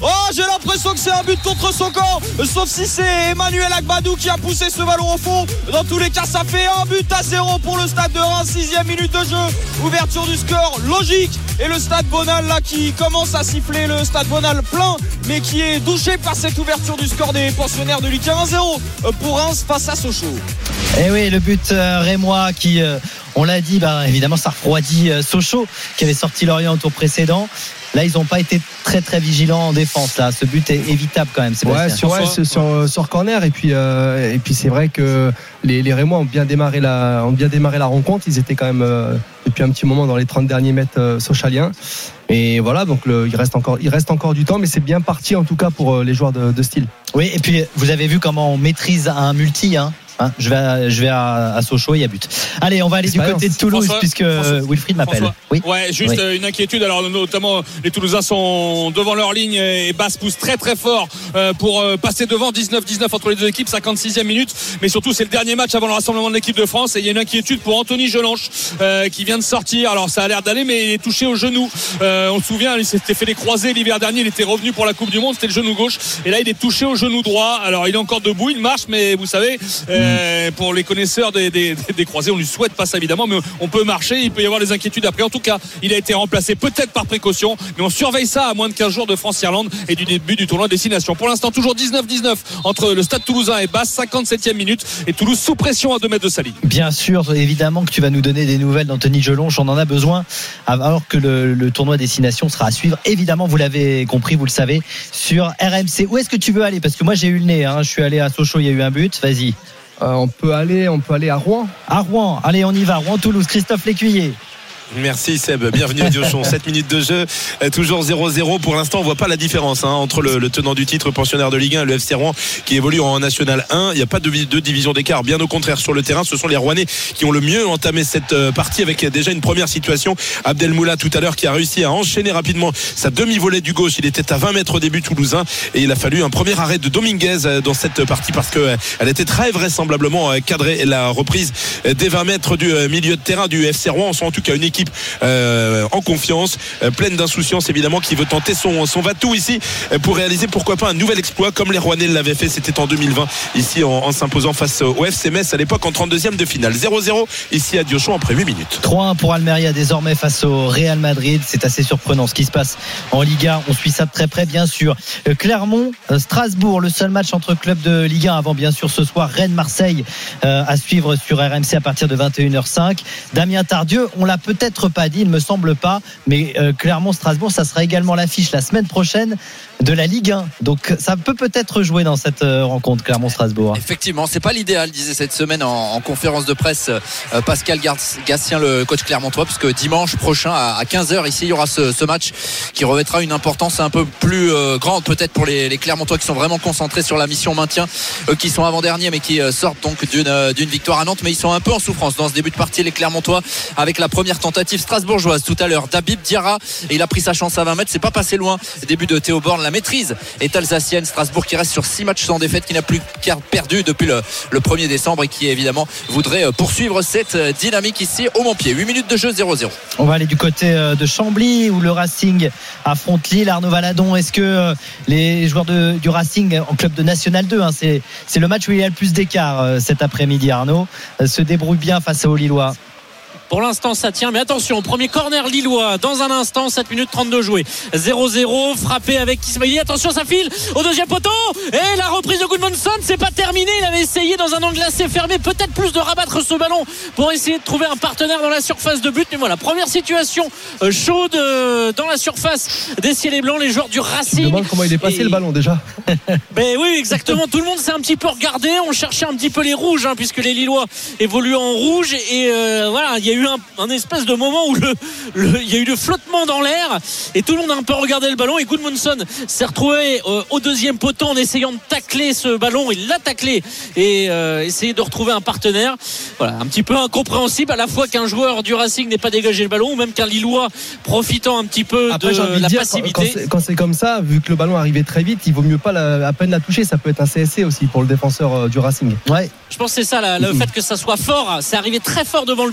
Oh, j'ai l'impression que c'est un but contre son camp, sauf si c'est Emmanuel Agbadou qui a poussé ce ballon au fond. Dans tous les cas, ça fait un but à zéro pour le Stade de Reims. Sixième minute de jeu, ouverture du score logique, et le Stade Bonal là qui commence à siffler, le Stade Bonal plein, mais qui est douché par cette ouverture du score des pensionnaires de Ligue un. Un zéro pour Reims face à Sochaux. Et oui, le but euh, rémois qui, euh, on l'a dit, bah, évidemment ça refroidit euh, Sochaux qui avait sorti Lorient au tour précédent. Là, ils n'ont pas été très très vigilants en défense. Là, ce but est évitable quand même. Ouais, sur, ouais, sur, sur, sur corner. Et puis, euh, et puis c'est vrai que les, les Rémois ont bien démarré la, ont bien démarré la rencontre. Ils étaient quand même euh, depuis un petit moment dans les trente derniers mètres euh, sochaliens. Et voilà, donc le, il reste encore, il reste encore du temps, mais c'est bien parti en tout cas pour euh, les joueurs de, de style. Oui, et puis vous avez vu comment on maîtrise un multi, hein. Hein, je vais, à, je vais à, à Sochaux, il y a but. Allez, on va aller du côté de Toulouse. François, puisque François, Wilfried m'appelle. Oui. Ouais, juste oui. Une inquiétude. Alors notamment les Toulousains sont devant leur ligne et Basse pousse très très fort pour passer devant. Dix-neuf dix-neuf entre les deux équipes, cinquante-sixième minute. Mais surtout c'est le dernier match avant le rassemblement de l'équipe de France et il y a une inquiétude pour Anthony Gelanche euh, qui vient de sortir. Alors ça a l'air d'aller, mais il est touché au genou. Euh, on se souvient, il s'était fait les croisés l'hiver dernier. Il était revenu pour la Coupe du Monde, c'était le genou gauche. Et là il est touché au genou droit. Alors il est encore debout, il marche, mais vous savez. Euh, Euh, pour les connaisseurs des, des, des croisés, on lui souhaite pas ça évidemment, mais on peut marcher, il peut y avoir des inquiétudes après. En tout cas, il a été remplacé peut-être par précaution, mais on surveille ça à moins de quinze jours de France-Irlande et du début du tournoi Destination. Pour l'instant, toujours dix-neuf dix-neuf entre le Stade Toulousain et Basse, cinquante-septième minute, et Toulouse sous pression à deux mètres de sa ligne. Bien sûr, évidemment que tu vas nous donner des nouvelles d'Anthony Gelanche, on en a besoin, alors que le, le tournoi Destination sera à suivre. Évidemment, vous l'avez compris, vous le savez, sur R M C. Où est-ce que tu veux aller? Parce que moi j'ai eu le nez, hein. Je suis allé à Sochaux, il y a eu un but, vas-y. Euh, on peut aller, on peut aller à Rouen. À Rouen, allez, on y va. Rouen-Toulouse, Christophe Lécuyer. Merci Seb, bienvenue à Diochon. sept minutes de jeu, toujours zéro zéro. Pour l'instant, on voit pas la différence hein, entre le, le tenant du titre pensionnaire de Ligue un et le F C Rouen qui évolue en National un. Il n'y a pas de, de division d'écart, bien au contraire sur le terrain. Ce sont les Rouennais qui ont le mieux entamé cette partie avec déjà une première situation. Abdelmoula tout à l'heure qui a réussi à enchaîner rapidement sa demi-volée du gauche. Il était à vingt mètres au début toulousain et il a fallu un premier arrêt de Dominguez dans cette partie parce qu'elle était très vraisemblablement cadrée. Et la reprise des vingt mètres du milieu de terrain du F C Rouen, on sent en tout cas une équipe Euh, en confiance, euh, pleine d'insouciance évidemment, qui veut tenter son, son va-tout ici euh, pour réaliser pourquoi pas un nouvel exploit comme les Rouennais l'avaient fait, c'était en deux mille vingt ici en, en s'imposant face au F C Metz à l'époque en trente-deuxième de finale. Zéro zéro ici à Diochon après huit minutes. trois un pour Almeria désormais face au Real Madrid. C'est assez surprenant ce qui se passe en Ligue un, on suit ça de très près bien sûr. Clermont, Strasbourg, le seul match entre clubs de Ligue un avant bien sûr ce soir Rennes-Marseille euh, à suivre sur R M C à partir de vingt et une heures cinq. Damien Tardieu, on l'a peut-être pas dit, il ne me semble pas, mais euh, Clermont-Strasbourg, ça sera également l'affiche la semaine prochaine de la Ligue un. Donc ça peut peut-être jouer dans cette euh, rencontre Clermont-Strasbourg. Effectivement, c'est pas l'idéal, disait cette semaine en, en conférence de presse euh, Pascal Gassien, le coach clermontois, puisque dimanche prochain à, à quinze heures ici, il y aura ce, ce match qui revêtera une importance un peu plus euh, grande peut-être pour les, les Clermontois qui sont vraiment concentrés sur la mission maintien, eux qui sont avant-derniers mais qui euh, sortent donc d'une, euh, d'une victoire à Nantes, mais ils sont un peu en souffrance dans ce début de partie les Clermontois avec la première tentative strasbourgeoise tout à l'heure d'Habib Diarra et il a pris sa chance à vingt mètres, c'est pas passé loin. Début de Théo Borne, la maîtrise est alsacienne. Strasbourg qui reste sur six matchs sans défaite, qui n'a plus perdu depuis le, le premier décembre et qui évidemment voudrait poursuivre cette dynamique ici au Montpied. huit minutes de jeu, zéro zéro. On va aller du côté de Chambly où le Racing affronte Lille. Arnaud Valadon, est-ce que les joueurs de, du Racing en club de National deux, hein, c'est, c'est le match où il y a le plus d'écart cet après-midi, Arnaud, se débrouille bien face aux Lillois? Pour l'instant ça tient, mais attention, premier corner lillois dans un instant, sept minutes trente-deux jouées, zéro zéro, frappé avec Ismaili, attention ça file au deuxième poteau et la reprise de Gudmundsson, c'est pas terminé, il avait essayé dans un angle assez fermé peut-être plus de rabattre ce ballon pour essayer de trouver un partenaire dans la surface de but, mais voilà, première situation chaude dans la surface des ciels et blancs, les joueurs du Racing. Je me demande comment il est passé et... le ballon déjà. Ben oui, exactement, tout le monde s'est un petit peu regardé, on cherchait un petit peu les rouges hein, puisque les Lillois évoluent en rouge et euh, voilà, il y a eu un, un espèce de moment où le, le, il y a eu le flottement dans l'air et tout le monde a un peu regardé le ballon et Gudmundsson s'est retrouvé euh, au deuxième poteau en essayant de tacler ce ballon, il l'a taclé et euh, essayer de retrouver un partenaire. Voilà, un petit peu incompréhensible à la fois qu'un joueur du Racing n'ait pas dégagé le ballon ou même qu'un Lillois profitant un petit peu Après, de la dire, passivité. Quand c'est, quand c'est comme ça, vu que le ballon arrivait très vite, il vaut mieux pas la, à peine la toucher, ça peut être un C S C aussi pour le défenseur euh, du Racing. Ouais. Je pense que c'est ça là, le mmh. fait que ça soit fort, c'est arrivé très fort devant le but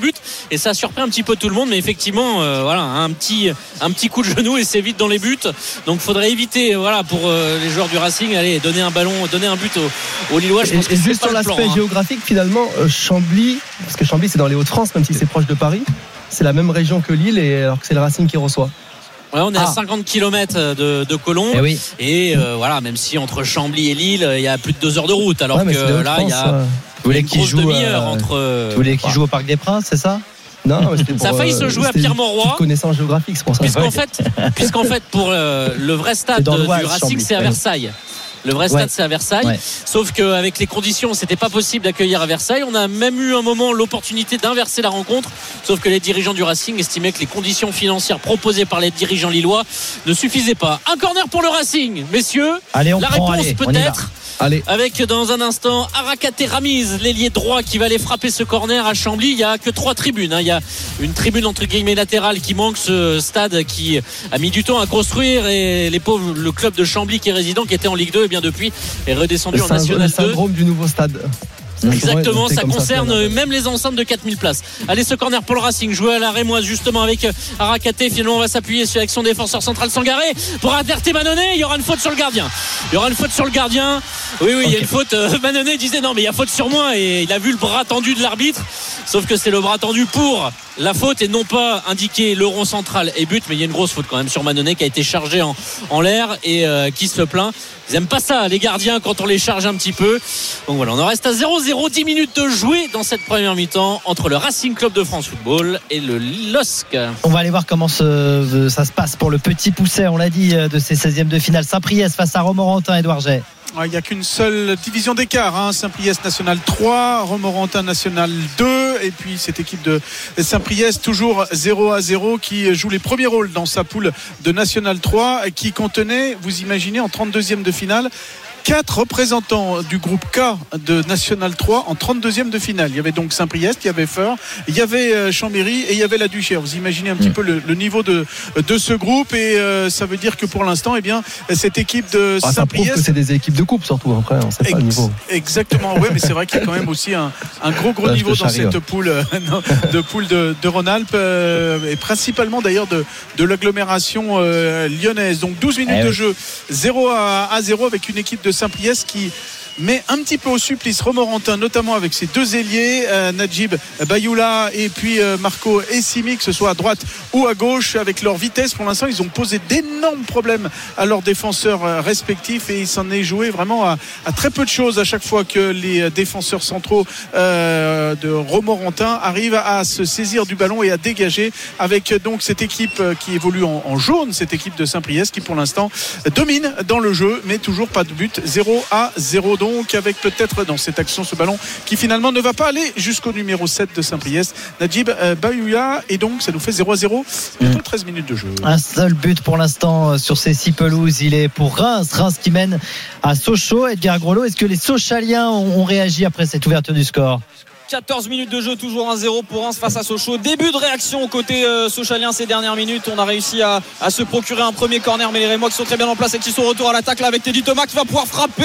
et ça a surpris un petit peu tout le monde. Mais effectivement, euh, voilà, un petit, un petit coup de genou et c'est vite dans les buts. Donc, il faudrait éviter, voilà, pour euh, les joueurs du Racing, aller donner un ballon, donner un but aux, aux Lillois. Je pense et, que et c'est juste pas sur le plan, l'aspect hein. géographique, finalement, euh, Chambly, parce que Chambly c'est dans les Hauts-de-France, même si c'est proche de Paris, c'est la même région que Lille, et alors que c'est le Racing qui reçoit. Ouais, on est ah. à cinquante kilomètres de, de Colombes. Eh oui. Et euh, voilà, même si entre Chambly et Lille, il y a plus de deux heures de route. Alors ouais, que là, il y a ouais. une grosse demi-heure euh, entre. Vous voulez qu'il joue au Parc des Princes, c'est ça? Non, mais pour, ça a failli se jouer à Pierre-Mauroy. Connaissance géographique, c'est pour ça. Puisqu'en fait, puisqu'en fait, pour euh, le vrai stade du Racing, c'est à Versailles. Le vrai stade, ouais. c'est à Versailles. Ouais. Sauf qu'avec les conditions, c'était pas possible d'accueillir à Versailles. On a même eu un moment l'opportunité d'inverser la rencontre. Sauf que les dirigeants du Racing estimaient que les conditions financières proposées par les dirigeants lillois ne suffisaient pas. Un corner pour le Racing, messieurs. Allez, on la prend, réponse allez, peut-être. Allez. Avec dans un instant Arakate Ramiz, l'ailier droit qui va aller frapper ce corner à Chambly. Il n'y a que trois tribunes. Il y a une tribune entre guillemets latérale qui manque, ce stade qui a mis du temps à construire, et les pauvres, le club de Chambly qui est résident, qui était en Ligue deux, et bien depuis est redescendu le en National deux. Le syndrome du nouveau stade. Exactement, ça concerne ça, même les enceintes de quatre mille places. Allez, ce corner pour le Racing, joué à la Rémoise justement avec Arakate. Finalement, on va s'appuyer sur son défenseur central Sangaré pour alerter Mannonnet. Il y aura une faute sur le gardien. Il y aura une faute sur le gardien. Oui, oui, okay. Il y a une faute. Euh, Mannonnet disait non, mais il y a faute sur moi, et il a vu le bras tendu de l'arbitre. Sauf que c'est le bras tendu pour la faute et non pas indiqué le rond central et but. Mais il y a une grosse faute quand même sur Mannonnet qui a été chargé en, en l'air et euh, qui se plaint. Ils aiment pas ça, les gardiens, quand on les charge un petit peu. Donc voilà, on en reste à zéro zéro, dix minutes de jouer dans cette première mi-temps entre le Racing Club de France Football et le L O S C. On va aller voir comment ce, ça se passe pour le Petit Pousset, on l'a dit, de ces seizièmes de finale. Saint-Priest face à Romorantin, Édouard Jay. Il n'y a qu'une seule division d'écart, hein. Saint-Priest National trois, Romorantin National deux, et puis cette équipe de Saint-Priest toujours zéro à zéro qui joue les premiers rôles dans sa poule de National trois, qui contenait, vous imaginez, en trente-deuxième de finale, quatre représentants du groupe K de National trois en trente-deuxième de finale. Il y avait donc Saint-Priest, il y avait Feur, il y avait Chambéry et il y avait la Duchère. Vous imaginez un petit peu le, le niveau de, de ce groupe, et euh, ça veut dire que pour l'instant, eh bien, cette équipe de ah, Saint-Priest. Ça prouve que c'est des équipes de coupe surtout, après, on sait pas le niveau. Exactement, oui, mais c'est vrai qu'il y a quand même aussi un, un gros gros Là, niveau dans charrie, cette ouais. poule euh, de poule de, de Rhône-Alpes, euh, et principalement d'ailleurs de, de l'agglomération euh, lyonnaise. Donc douze minutes eh de oui. jeu, zéro à zéro avec une équipe de Saint-Priest qui mais un petit peu au supplice Romorantin, notamment avec ses deux ailiers, euh, Najib Bayoula et puis euh, Marco Essimi, que ce soit à droite ou à gauche. Avec leur vitesse, pour l'instant ils ont posé d'énormes problèmes à leurs défenseurs euh, respectifs, et il s'en est joué vraiment à, à très peu de choses à chaque fois que les défenseurs centraux euh, de Romorantin arrivent à, à se saisir du ballon et à dégager, avec donc cette équipe qui évolue en, en jaune, cette équipe de Saint-Priest qui pour l'instant domine dans le jeu, mais toujours pas de but. Zéro à zéro donc, avec peut-être dans cette action ce ballon qui finalement ne va pas aller jusqu'au numéro sept de Saint-Priest, Najib Bayoula, et donc ça nous fait zéro à zéro, bientôt treize minutes de jeu. Un seul but pour l'instant sur ces six pelouses, il est pour Reims, Reims qui mène à Sochaux. Edgar Grelot, est-ce que les Sochaliens ont réagi après cette ouverture du score? quatorze minutes de jeu, toujours un zéro pour Reims face à Sochaux. Début de réaction côté euh, sochalien ces dernières minutes. On a réussi à, à se procurer un premier corner, mais les Rémois qui sont très bien en place et qui sont retour à l'attaque là avec Teddy Thomas qui va pouvoir frapper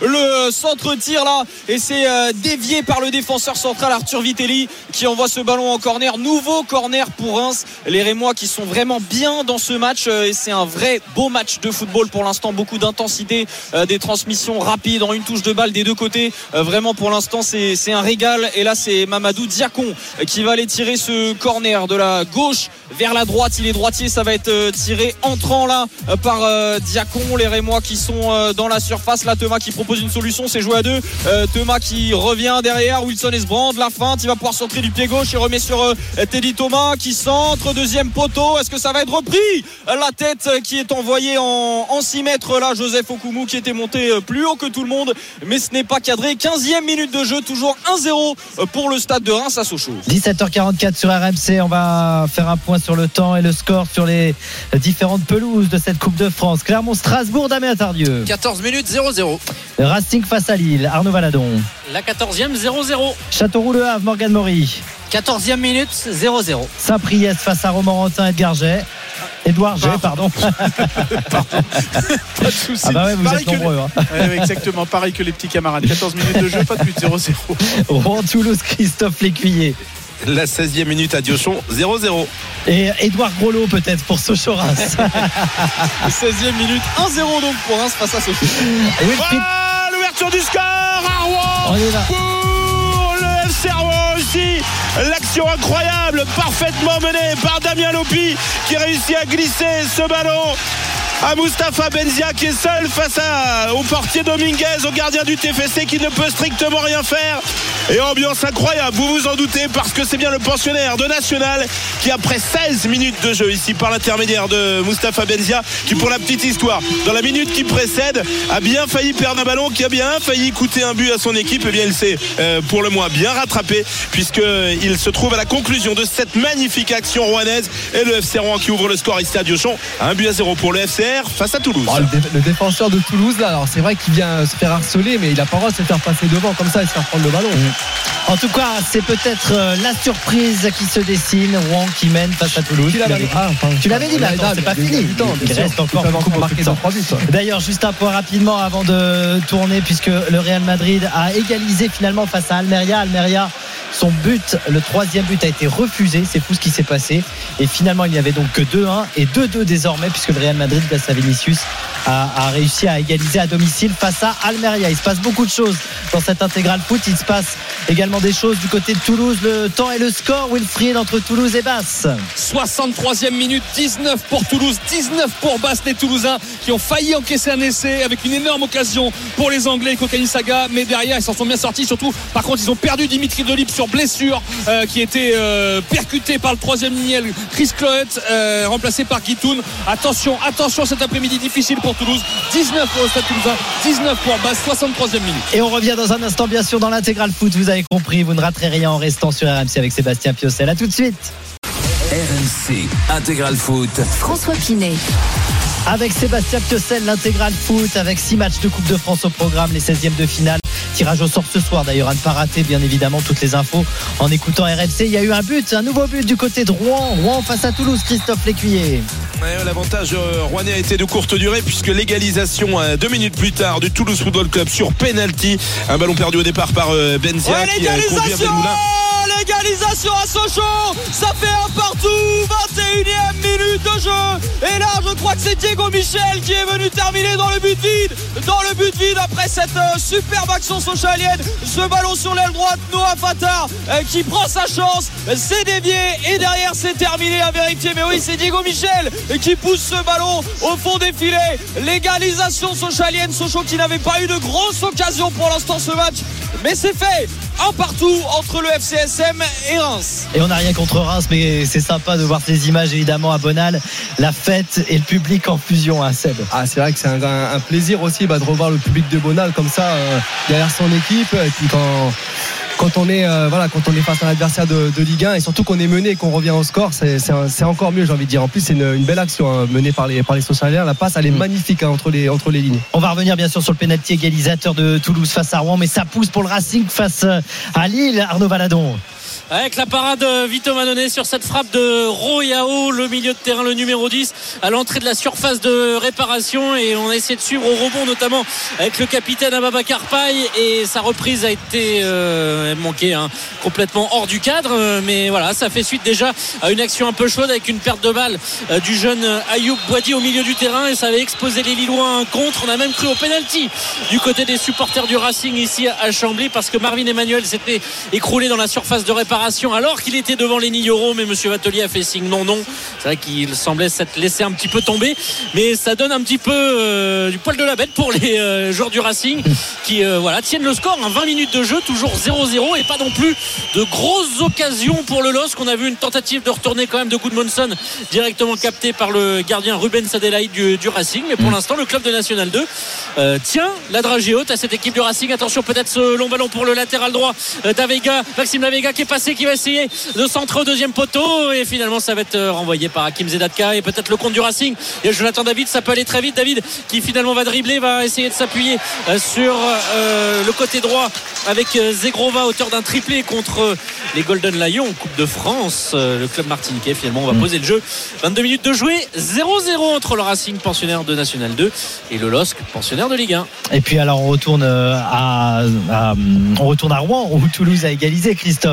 le centre-tir là, et c'est euh, dévié par le défenseur central Arthur Vitelli qui envoie ce ballon en corner. Nouveau corner pour Reims. Les Rémois qui sont vraiment bien dans ce match, euh, et c'est un vrai beau match de football pour l'instant. Beaucoup d'intensité, euh, des transmissions rapides en une touche de balle des deux côtés. Euh, vraiment pour l'instant c'est, c'est un régal. Et là c'est Mamadou Diacon qui va aller tirer ce corner de la gauche vers la droite. Il est droitier, ça va être tiré entrant là par Diacon. Les Rémois qui sont dans la surface là. Thomas qui propose une solution, c'est joué à deux. Thomas qui revient derrière, Wilson Esbrand, la feinte, il va pouvoir centrer du pied gauche, il remet sur Teddy Thomas qui centre, deuxième poteau. Est-ce que ça va être repris? La tête qui est envoyée en, en six mètres là, Joseph Okumu qui était monté plus haut que tout le monde, mais ce n'est pas cadré. Quinzième minute de jeu, toujours un zéro pour le stade de Reims à Sochaux. dix-sept heures quarante-quatre sur R M C. On va faire un point sur le temps et le score sur les différentes pelouses de cette Coupe de France. Clermont-Strasbourg, Damien Tardieu. quatorze minutes, zéro zéro. Racing face à Lille, Arnaud Valadon. La quatorzième, zéro zéro. Châteauroux-Le Havre, Morgan Maury. quatorzième minute, zéro zéro. Saint-Priest face à Romorantin, Edgar Jay. Édouard Jay, pardon. pardon. Pas de soucis. Ah bah ouais, vous pareil êtes nombreux. Que... Hein. Ouais, exactement, pareil que les petits camarades. quatorze minutes de jeu, pas de but, zéro zéro. Rouen-Toulouse, Christophe Lécuyer. La seizième minute à Diochon, zéro zéro. Et Edouard Grolot peut-être pour Sochaux-Reims. seizième minute, un zéro donc pour Reims face à Sochaux. Ah, l'ouverture du score à Rouen. On est là. Pour le F C Rouen aussi. L'action incroyable, parfaitement menée par Damien Lopi qui réussit à glisser ce ballon à Mustapha Benzia qui est seul face à, au portier Dominguez, au gardien du T F C qui ne peut strictement rien faire. Et ambiance incroyable, vous vous en doutez, parce que c'est bien le pensionnaire de National qui, après seize minutes de jeu ici par l'intermédiaire de Mustapha Benzia, qui, pour la petite histoire, dans la minute qui précède, a bien failli perdre un ballon, qui a bien failli coûter un but à son équipe. Et bien il s'est euh, pour le moins bien rattrapé, puisqu'il se trouve à la conclusion de cette magnifique action rouennaise. Et le F C Rouen qui ouvre le score ici à Diochon, un but à zéro pour le F C R face à Toulouse. Oh, le, dé- le défenseur de Toulouse là, alors c'est vrai qu'il vient se faire harceler, mais il a pas le droit de se faire passer devant comme ça et se faire prendre le ballon. En tout cas, c'est peut-être la surprise qui se dessine. Rouen qui mène face à Toulouse. Tu l'avais dit, ah, enfin, tu l'avais dit, mais attends, c'est pas fini. Il reste encore beaucoup, beaucoup de temps. D'ailleurs, juste un point rapidement avant de tourner, puisque le Real Madrid a égalisé finalement face à Almeria. Almeria, son but, le troisième but a été refusé. C'est fou ce qui s'est passé. Et finalement, il n'y avait donc que deux un et deux deux désormais, puisque le Real Madrid, grâce à Vinicius, a, a réussi à égaliser à domicile face à Almeria. Il se passe beaucoup de choses dans cette intégrale foot. Il se passe également des choses du côté de Toulouse. Le temps et le score, Wilfried, entre Toulouse et Basse. soixante-troisième minute, dix-neuf pour Toulouse, dix-neuf pour Basse, les Toulousains qui ont failli encaisser un essai avec une énorme occasion pour les Anglais, Kokani Saga, mais derrière ils s'en sont bien sortis. Surtout, par contre, ils ont perdu Dimitri Delip sur blessure, euh, qui était euh, percuté par le troisième ligne, Chris Cloet, euh, remplacé par Guitoun. Attention, attention cet après-midi difficile pour Toulouse. dix-neuf pour le Stade Toulousain, dix-neuf pour Basse, soixante-troisième minute. Et on revient dans un instant, bien sûr, dans l'intégral foot. Vous avez compris, vous ne raterez rien en restant sur R M C avec Sébastien Piocel. À tout de suite. R M C Intégral Foot. François Pinet. Avec Sébastien Piocel, l'intégral foot, avec six matchs de Coupe de France au programme, les seizièmes de finale. Tirage au sort ce soir d'ailleurs, à ne pas rater bien évidemment toutes les infos en écoutant R M C. Il y a eu un but, un nouveau but du côté de Rouen. Rouen face à Toulouse, Christophe Lécuyer. Ouais, l'avantage euh, rouennais a été de courte durée, puisque l'égalisation euh, deux minutes plus tard du Toulouse Football Club sur penalty. Un ballon perdu au départ par euh, Benzia, ouais, qui a conduit à Belmoulin. L'égalisation à Sochaux, ça fait un partout, vingt et unième minute de jeu. Et là, je crois que c'est Diego Michel qui est venu terminer dans le but vide. Dans le but vide après cette euh, superbe action sochalienne. Ce ballon sur l'aile droite, Noah Fattar euh, qui prend sa chance. C'est dévié et derrière c'est terminé à vérifier. Mais oui, c'est Diego Michel qui pousse ce ballon au fond des filets. L'égalisation sochalienne. Sochaux qui n'avait pas eu de grosse occasion pour l'instant ce match. Mais c'est fait. Un partout entre le F C S M et Reims. Et on n'a rien contre Reims, mais c'est sympa de voir ces images évidemment à Bonal, la fête et le public en fusion à Seb. Ah, c'est vrai que c'est un, un, un plaisir aussi bah, de revoir le public de Bonal comme ça euh, derrière son équipe. Et puis quand quand on est euh, voilà quand on est face à un adversaire de, de Ligue un et surtout qu'on est mené et qu'on revient au score, c'est, c'est, un, c'est encore mieux, j'ai envie de dire. En plus, c'est une, une belle action hein, menée par les par les Socialiens. La passe, elle est mmh. magnifique hein, entre les entre les lignes. On va revenir bien sûr sur le pénalty égalisateur de Toulouse face à Rouen, mais ça pousse pour le Racing face à Lille. Arnaud Valadon. Avec la parade Vito Manone sur cette frappe de Royao, le milieu de terrain, le numéro dix, à l'entrée de la surface de réparation. Et on a essayé de suivre au rebond, notamment avec le capitaine Ababacar Paye. Et sa reprise a été euh, manquée, hein, complètement hors du cadre. Mais voilà, ça fait suite déjà à une action un peu chaude avec une perte de balle euh, du jeune Ayoub Boadi au milieu du terrain. Et ça avait exposé les Lillois à un contre. On a même cru au penalty du côté des supporters du Racing ici à Chambly, parce que Marvin Emmanuel s'était écroulé dans la surface de réparation alors qu'il était devant les Nilloro, mais monsieur Vatelier a fait signe non non. C'est vrai qu'il semblait s'être laissé un petit peu tomber, mais ça donne un petit peu euh, du poil de la bête pour les euh, joueurs du Racing qui euh, voilà, tiennent le score, hein, vingt minutes de jeu, toujours zéro zéro, et pas non plus de grosses occasions pour le L O S C. On a vu une tentative de retourner quand même de Goodmanson, directement capté par le gardien Ruben Sadelaï du, du Racing, mais pour l'instant le club de National deux euh, tient la dragée haute à cette équipe du Racing. Attention, peut-être ce long ballon pour le latéral droit euh, d'Avega, Maxime Lavega qui est passé, qui va essayer de centrer au deuxième poteau, et finalement ça va être renvoyé par Hakim Zedatka et peut-être le compte du Racing. Et Jonathan David, ça peut aller très vite. David qui finalement va dribbler, va essayer de s'appuyer sur euh, le côté droit avec Zegrova, auteur d'un triplé contre les Golden Lions en Coupe de France, le club martiniquais. Finalement on va poser le jeu, vingt-deux minutes de jouer, zéro zéro entre le Racing, pensionnaire de National deux, et le L O S C, pensionnaire de Ligue un. Et puis alors on retourne à, à, on retourne à Rouen où Toulouse a égalisé, Christophe.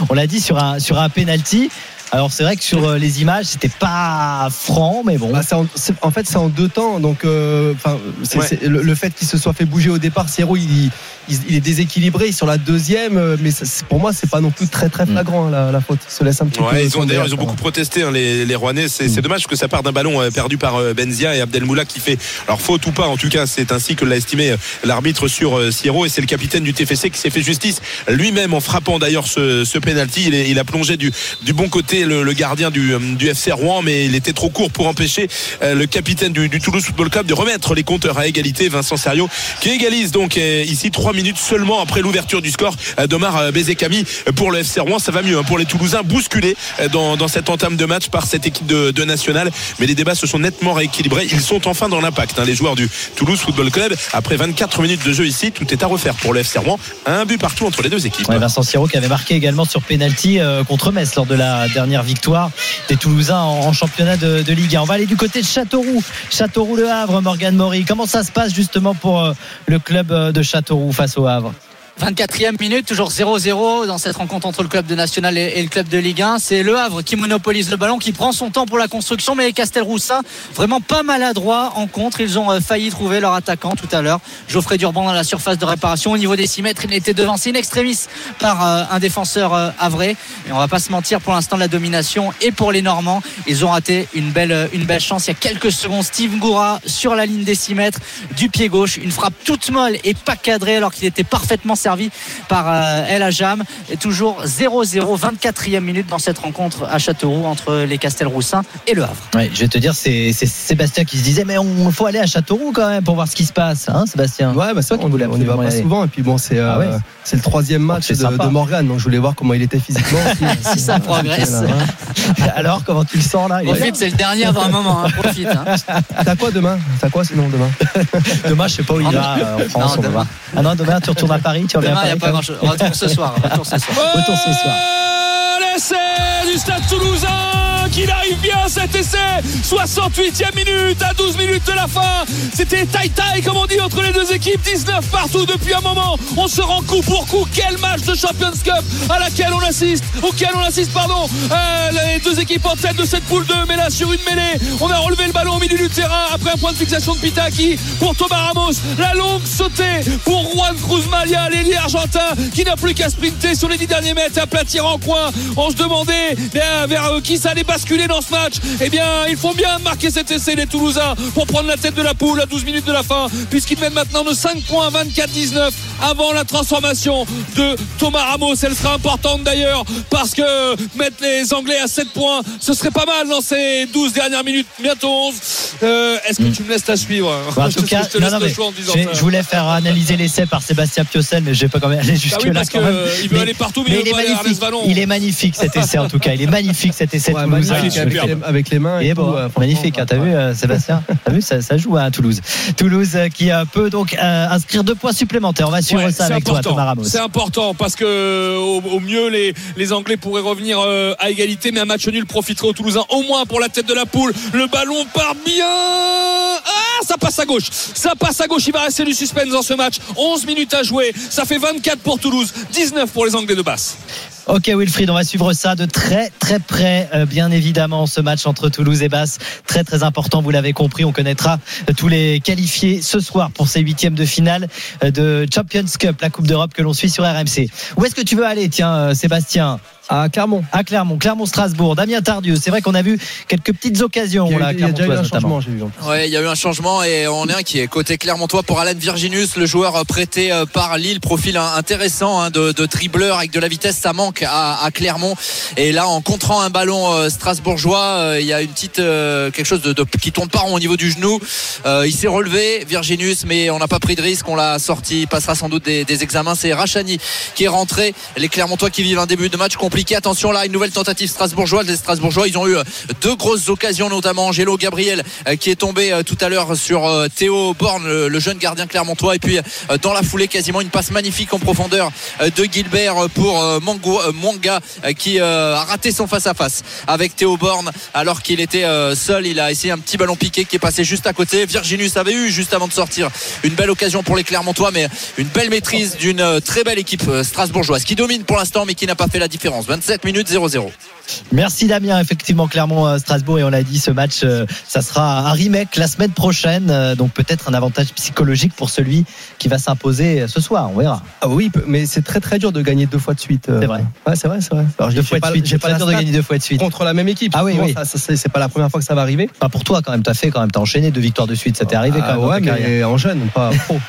on l'a dit, sur un, sur un penalty. Alors c'est vrai que sur les images c'était pas franc, mais bon. Bah, c'est en, c'est, en fait c'est en deux temps, donc euh, c'est, ouais. c'est, le, le fait qu'il se soit fait bouger au départ, Sierro il, il, il est déséquilibré sur la deuxième, mais ça, pour moi c'est pas non plus très très flagrant mmh. la, la faute. Il se laisse un petit ouais, peu. Ils ont d'ailleurs ils ont beaucoup protesté hein, les, les Rouennais. C'est, mmh. c'est dommage que ça part d'un ballon euh, perdu par euh, Benzia et Abdelmoula qui fait alors faute ou pas en tout cas c'est ainsi que l'a estimé euh, l'arbitre sur euh, Sierro et c'est le capitaine du T F C qui s'est fait justice lui-même en frappant d'ailleurs ce, ce penalty. Il, est, il a plongé du, du bon côté le, le gardien du, du F C Rouen, mais il était trop court pour empêcher euh, le capitaine du, du Toulouse Football Club de remettre les compteurs à égalité. Vincent Serriot qui égalise donc euh, ici trois minutes seulement après l'ouverture du score euh, d'Omar Bezekami pour le F C Rouen. Ça va mieux hein, pour les Toulousains bousculés euh, dans, dans cette entame de match par cette équipe de, de National, mais les débats se sont nettement rééquilibrés. Ils sont enfin dans l'impact hein, les joueurs du Toulouse Football Club. Après vingt-quatre minutes de jeu ici, tout est à refaire pour le F C Rouen. Un but partout entre les deux équipes. Ouais, Vincent Serriot qui avait marqué également sur penalty euh, contre Metz lors de la dernière victoire des Toulousains en, en championnat de, de Ligue un. On va aller du côté de Châteauroux. Châteauroux-Le Havre, Morgan Maury. Comment ça se passe justement pour euh, le club de Châteauroux face au Havre? vingt-quatrième minute, toujours zéro zéro dans cette rencontre entre le club de National et, et le club de Ligue un. C'est Le Havre qui monopolise le ballon, qui prend son temps pour la construction, mais les Castelroussins vraiment pas maladroits en contre. Ils ont euh, failli trouver leur attaquant tout à l'heure, Geoffrey Durban, dans la surface de réparation. Au niveau des six mètres, il était devancé in extremis par euh, un défenseur euh, havrais. Et on va pas se mentir, pour l'instant, la domination est pour les Normands. Ils ont raté une belle, une belle chance. Il y a quelques secondes, Steve Ngoura sur la ligne des six mètres du pied gauche. Une frappe toute molle et pas cadrée alors qu'il était parfaitement servi par euh, El Ajam. Et toujours zéro zéro, vingt-quatrième minute dans cette rencontre à Châteauroux entre les Castelroussins et Le Havre. Ouais, je vais te dire, c'est, c'est Sébastien qui se disait mais on faut aller à Châteauroux quand même pour voir ce qui se passe, hein, Sébastien? Ouais, bah c'est vrai qu'on voulait, on y va pas aller. Souvent et puis bon c'est, euh, ah ouais. c'est le troisième match de, de Morgan, donc je voulais voir comment il était physiquement. Si ça progresse. Alors comment tu le sens là? Profite, c'est le dernier avant un moment. Hein. Profite. Hein. T'as quoi demain? T'as quoi sinon demain? Demain je sais pas où il va en France. Non, on va. Ah non, demain tu retournes à Paris, tu reviens. Demain il n'y a pas grand chose. Retour ce soir. Retour ce soir. Oh, Retour ce soir. L'essai du Stade Toulousain qui arrive bien cet essai. soixante-huitième minute à douze minutes de la fin. C'était taille-taille comme on dit entre les deux équipes. dix-neuf partout depuis un moment. On se rend coup pour coup. Quel match de Champions Cup à laquelle on assiste. Auquel on assiste, pardon. Euh, les deux équipes en tête de cette poule deux. Mais là sur une mêlée, on a relevé le ballon au milieu du terrain après un point de fixation de Pitaki pour Thomas Ramos. La longue sautée pour Juan Cruz Malia, l'ailier argentin qui n'a plus qu'à sprinter sur les dix derniers mètres et aplatir en coin. On se demandait vers, vers qui ça allait basculer dans ce match. Eh bien, ils font bien de marquer cet essai, les Toulousains, pour prendre la tête de la poule à douze minutes de la fin, puisqu'ils mènent maintenant de cinq points, vingt-quatre dix-neuf, avant la transformation de Thomas Ramos. Elle sera importante d'ailleurs, parce que mettre les Anglais à sept points, ce serait pas mal dans ces douze dernières minutes, bientôt onze. Euh, est-ce que tu me laisses la suivre? Bah, en tout cas, je, non, non, je, je voulais faire analyser l'essai par Sébastien Piocel, mais je vais pas quand même aller jusque ah oui, là quand même. Il veut mais, aller partout, mais, mais il, il, est magnifique. il est magnifique cet essai en tout cas. Il est magnifique cet essai ouais, toulousain. Avec, avec les mains. Et bon, tout, magnifique. Hein, t'as vu, euh, Sébastien? T'as vu, ça, ça joue à Toulouse. Toulouse euh, qui euh, peut donc euh, inscrire deux points supplémentaires. On va suivre ouais, ça avec important. toi, Thomas Ramos. C'est important parce que au, au mieux les, les Anglais pourraient revenir euh, à égalité, mais un match nul profiterait aux Toulousains au moins pour la tête de la poule. Le ballon part bien. Ah, ça passe à gauche. Ça passe à gauche. Il va rester du suspense dans ce match. onze minutes à jouer. Ça fait vingt-quatre pour Toulouse, dix-neuf pour les Anglais de Basse. Ok Wilfried, on va suivre ça de très très près, euh, bien évidemment, ce match entre Toulouse et Basse, très très important, vous l'avez compris. On connaîtra euh, tous les qualifiés ce soir pour ces huitièmes de finale euh, de Champions Cup, la Coupe d'Europe que l'on suit sur R M C. Où est-ce que tu veux aller, tiens, euh, Sébastien? À Clermont. À Clermont, Clermont-Strasbourg. Damien Tardieu, c'est vrai qu'on a vu quelques petites occasions. Il y a, là, il y a déjà eu un changement, j'ai vu. Ouais, il y a eu un changement et on est inquiet. Côté Clermontois pour Alan Virginus, le joueur prêté par Lille, profil intéressant hein, de, de dribbleur avec de la vitesse, ça manque à, à Clermont. Et là, en contrant un ballon euh, strasbourgeois, euh, il y a une petite euh, quelque chose de, de, qui tourne pas rond au niveau du genou. Euh, il s'est relevé, Virginus, mais on n'a pas pris de risque. On l'a sorti. Il passera sans doute des, des examens. C'est Rachani qui est rentré. Les Clermontois qui vivent un début de match compliqué. Attention là, une nouvelle tentative strasbourgeoise. Les Strasbourgeois, ils ont eu deux grosses occasions, notamment Angelo Gabriel qui est tombé tout à l'heure sur Théo Borne, le jeune gardien clermontois. Et puis dans la foulée, quasiment une passe magnifique en profondeur de Gilbert pour pour Mwanga qui a raté son face-à-face avec Théo Borne alors qu'il était seul. Il a essayé un petit ballon piqué qui est passé juste à côté. Virginus avait eu juste avant de sortir une belle occasion pour les Clermontois, mais une belle maîtrise d'une très belle équipe strasbourgeoise qui domine pour l'instant mais qui n'a pas fait la différence. vingt-sept minutes zéro zéro. Merci Damien, effectivement Clermont-Strasbourg, et on l'a dit, ce match ça sera un remake la semaine prochaine, donc peut-être un avantage psychologique pour celui qui va s'imposer ce soir, on verra. Ah oui, mais c'est très très dur de gagner deux fois de suite. C'est vrai. Ouais, c'est vrai, c'est vrai. Alors, deux fois de suite, j'ai pas dur de gagner deux fois de suite contre la même équipe. Ah oui, oui. Ça, ça, c'est, c'est pas la première fois que ça va arriver. Enfin, pour toi quand même, t'as fait quand même, t'as enchaîné deux victoires de suite, ça t'est arrivé ah, quand même. Ouais, mais en jeune, pas pro.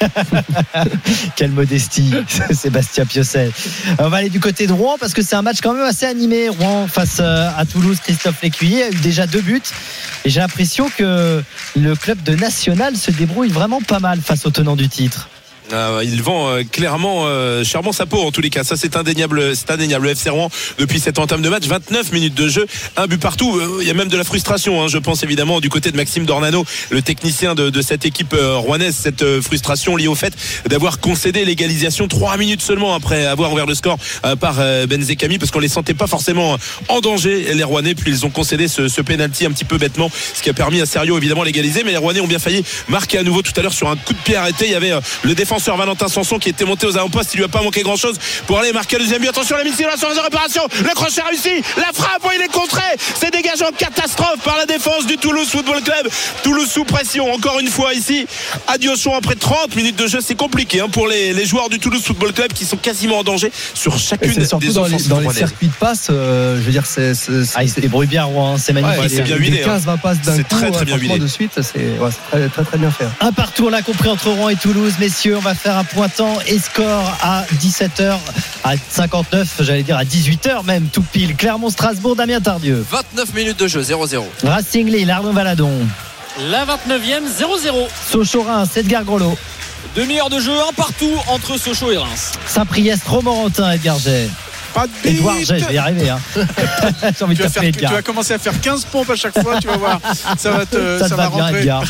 Quelle modestie, Sébastien Piocet. On va aller du côté de Rouen parce que c'est un match quand même assez animé. Rouen face à Toulouse. Christophe Lécuyer a eu déjà deux buts et j'ai l'impression que le club de National se débrouille vraiment pas mal face au tenant du titre. Euh, il vend euh, clairement euh, chèrement sa peau en tous les cas, ça c'est indéniable, c'est indéniable. Le F C Rouen depuis cette entame de match, vingt-neuf minutes de jeu, un but partout. Euh, il y a même de la frustration, hein, je pense évidemment du côté de Maxime Dornano, le technicien de, de cette équipe euh, rouennaise. Cette euh, frustration liée au fait d'avoir concédé l'égalisation trois minutes seulement après avoir ouvert le score euh, par euh, Benzekami, parce qu'on les sentait pas forcément en danger les Rouennais, puis ils ont concédé ce, ce penalty un petit peu bêtement, ce qui a permis à Serio évidemment l'égaliser, mais les Rouennais ont bien failli marquer à nouveau tout à l'heure sur un coup de pied arrêté. Il y avait euh, le défenseur Valentin Sanson qui était monté aux avant-postes, il lui a pas manqué grand chose pour aller marquer le deuxième but. Attention, la mise sur la réparation, le crochet réussi, la frappe, il est contré, c'est dégageant, catastrophe par la défense du Toulouse Football Club. Toulouse sous pression encore une fois ici à Diochon après trente minutes de jeu. C'est compliqué hein, pour les, les joueurs du Toulouse Football Club qui sont quasiment en danger sur chacune des offensives. Dans les, dans les circuits de passe, euh, je veux dire, c'est, c'est, c'est... Ah, il se débrouille bien, Rouen, c'est magnifique. Ouais, c'est bien huilé, quinze vingt passes d'un c'est coup, très très bien huilé de suite, c'est, ouais, c'est très, très très bien fait. Un partout, on l'a compris, entre Rouen et Toulouse. Messieurs, on va faire un point temps et score à dix-sept heures, à cinquante-neuf, j'allais dire à dix-huit heures même, tout pile. Clermont-Strasbourg, Damien Tardieu. vingt-neuf minutes de jeu, zéro zéro. Racing Lille, Arnaud Valadon. La vingt-neuvième, zéro zéro. Sochaux-Reims, Edgar Grelot. Demi-heure de jeu, un partout entre Sochaux et Reims. Saint-Priest, Romorantin, Edgar Gay. Pas de bite. Edouard Gay, je vais y arriver. Hein. J'ai envie tu, de vas faire, tu vas commencer à faire quinze pompes à chaque fois, tu vas voir. Ça va, te, ça ça va, va bien, rentrer. Edgar,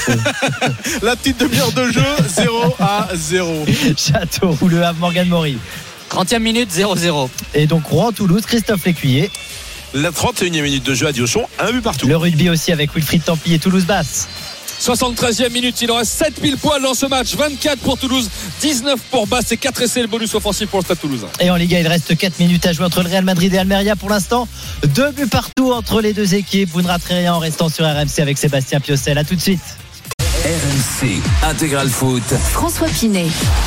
la petite demi-heure de jeu, zéro à zéro. Châteauroux, Le Havre, Morgan Maury. trentième minute, zéro zéro. Et donc Rouen-Toulouse, Christophe Lécuyer. La trente et unième minute de jeu à Diochon, un but partout. Le rugby aussi avec Wilfried Templier, Toulouse-Basse. soixante-treizième minute, il en reste sept pile poil dans ce match. vingt-quatre pour Toulouse, dix-neuf pour Basse et quatre essais, le bonus offensif pour le Stade Toulousain. Et en Liga, il reste quatre minutes à jouer entre le Real Madrid et Almeria pour l'instant. Deux buts partout entre les deux équipes. Vous ne raterez rien en restant sur R M C avec Sébastien Piocel. À tout de suite. R M C Intégral Foot. François Pinet.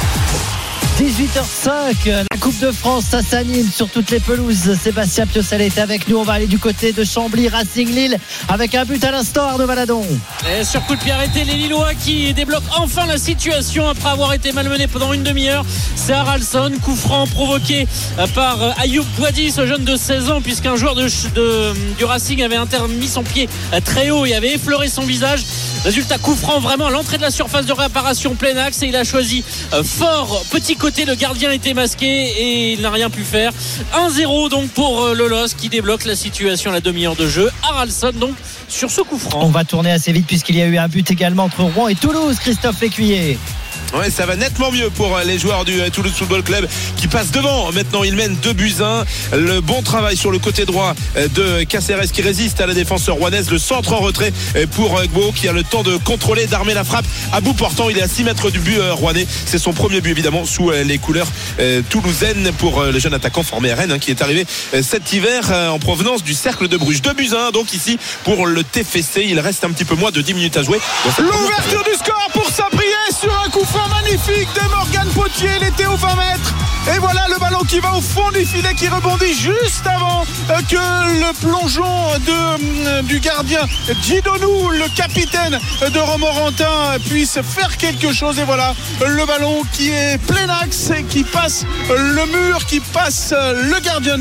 dix-huit heures cinq, la Coupe de France, ça s'anime sur toutes les pelouses. Sébastien Piocel est avec nous. On va aller du côté de Chambly, Racing Lille, avec un but à l'instant, Arnaud Valadon. Et sur coup de pied arrêté, les Lillois qui débloquent enfin la situation après avoir été malmenés pendant une demi-heure. C'est Haralson, coup franc provoqué par Ayoub Bouadi, ce jeune de seize ans, puisqu'un joueur de, de, du Racing avait mis son pied très haut et avait effleuré son visage. Résultat, coup franc vraiment à l'entrée de la surface de réparation, plein axe, et il a choisi fort petit côté. Le gardien était masqué et il n'a rien pu faire. un zéro donc pour le L O S qui débloque la situation à la demi-heure de jeu. Haralson donc sur ce coup franc. On va tourner assez vite puisqu'il y a eu un but également entre Rouen et Toulouse. Christophe Lécuyer. Ouais, ça va nettement mieux pour les joueurs du Toulouse Football Club qui passent devant. Maintenant, ils mènent deux buts un. Le bon travail sur le côté droit de Caceres qui résiste à la défense rouennaise. Le centre en retrait pour Gbo qui a le temps de contrôler, d'armer la frappe à bout portant. Il est à six mètres du but rouennais. C'est son premier but évidemment sous les couleurs toulousaines pour le jeune attaquant formé à Rennes qui est arrivé cet hiver en provenance du Cercle de Bruges. deux buts un donc ici pour le T F C. Il reste un petit peu moins de dix minutes à jouer. L'ouverture du score pour Saint-Priest sur un coup franc magnifique de Morgan Potier, il était au vingt mètres. Et voilà le ballon qui va au fond du filet, qui rebondit juste avant que le plongeon de, du gardien Gidonou, le capitaine de Romorantin, puisse faire quelque chose. Et voilà le ballon qui est plein axe et qui passe le mur, qui passe le gardien de but.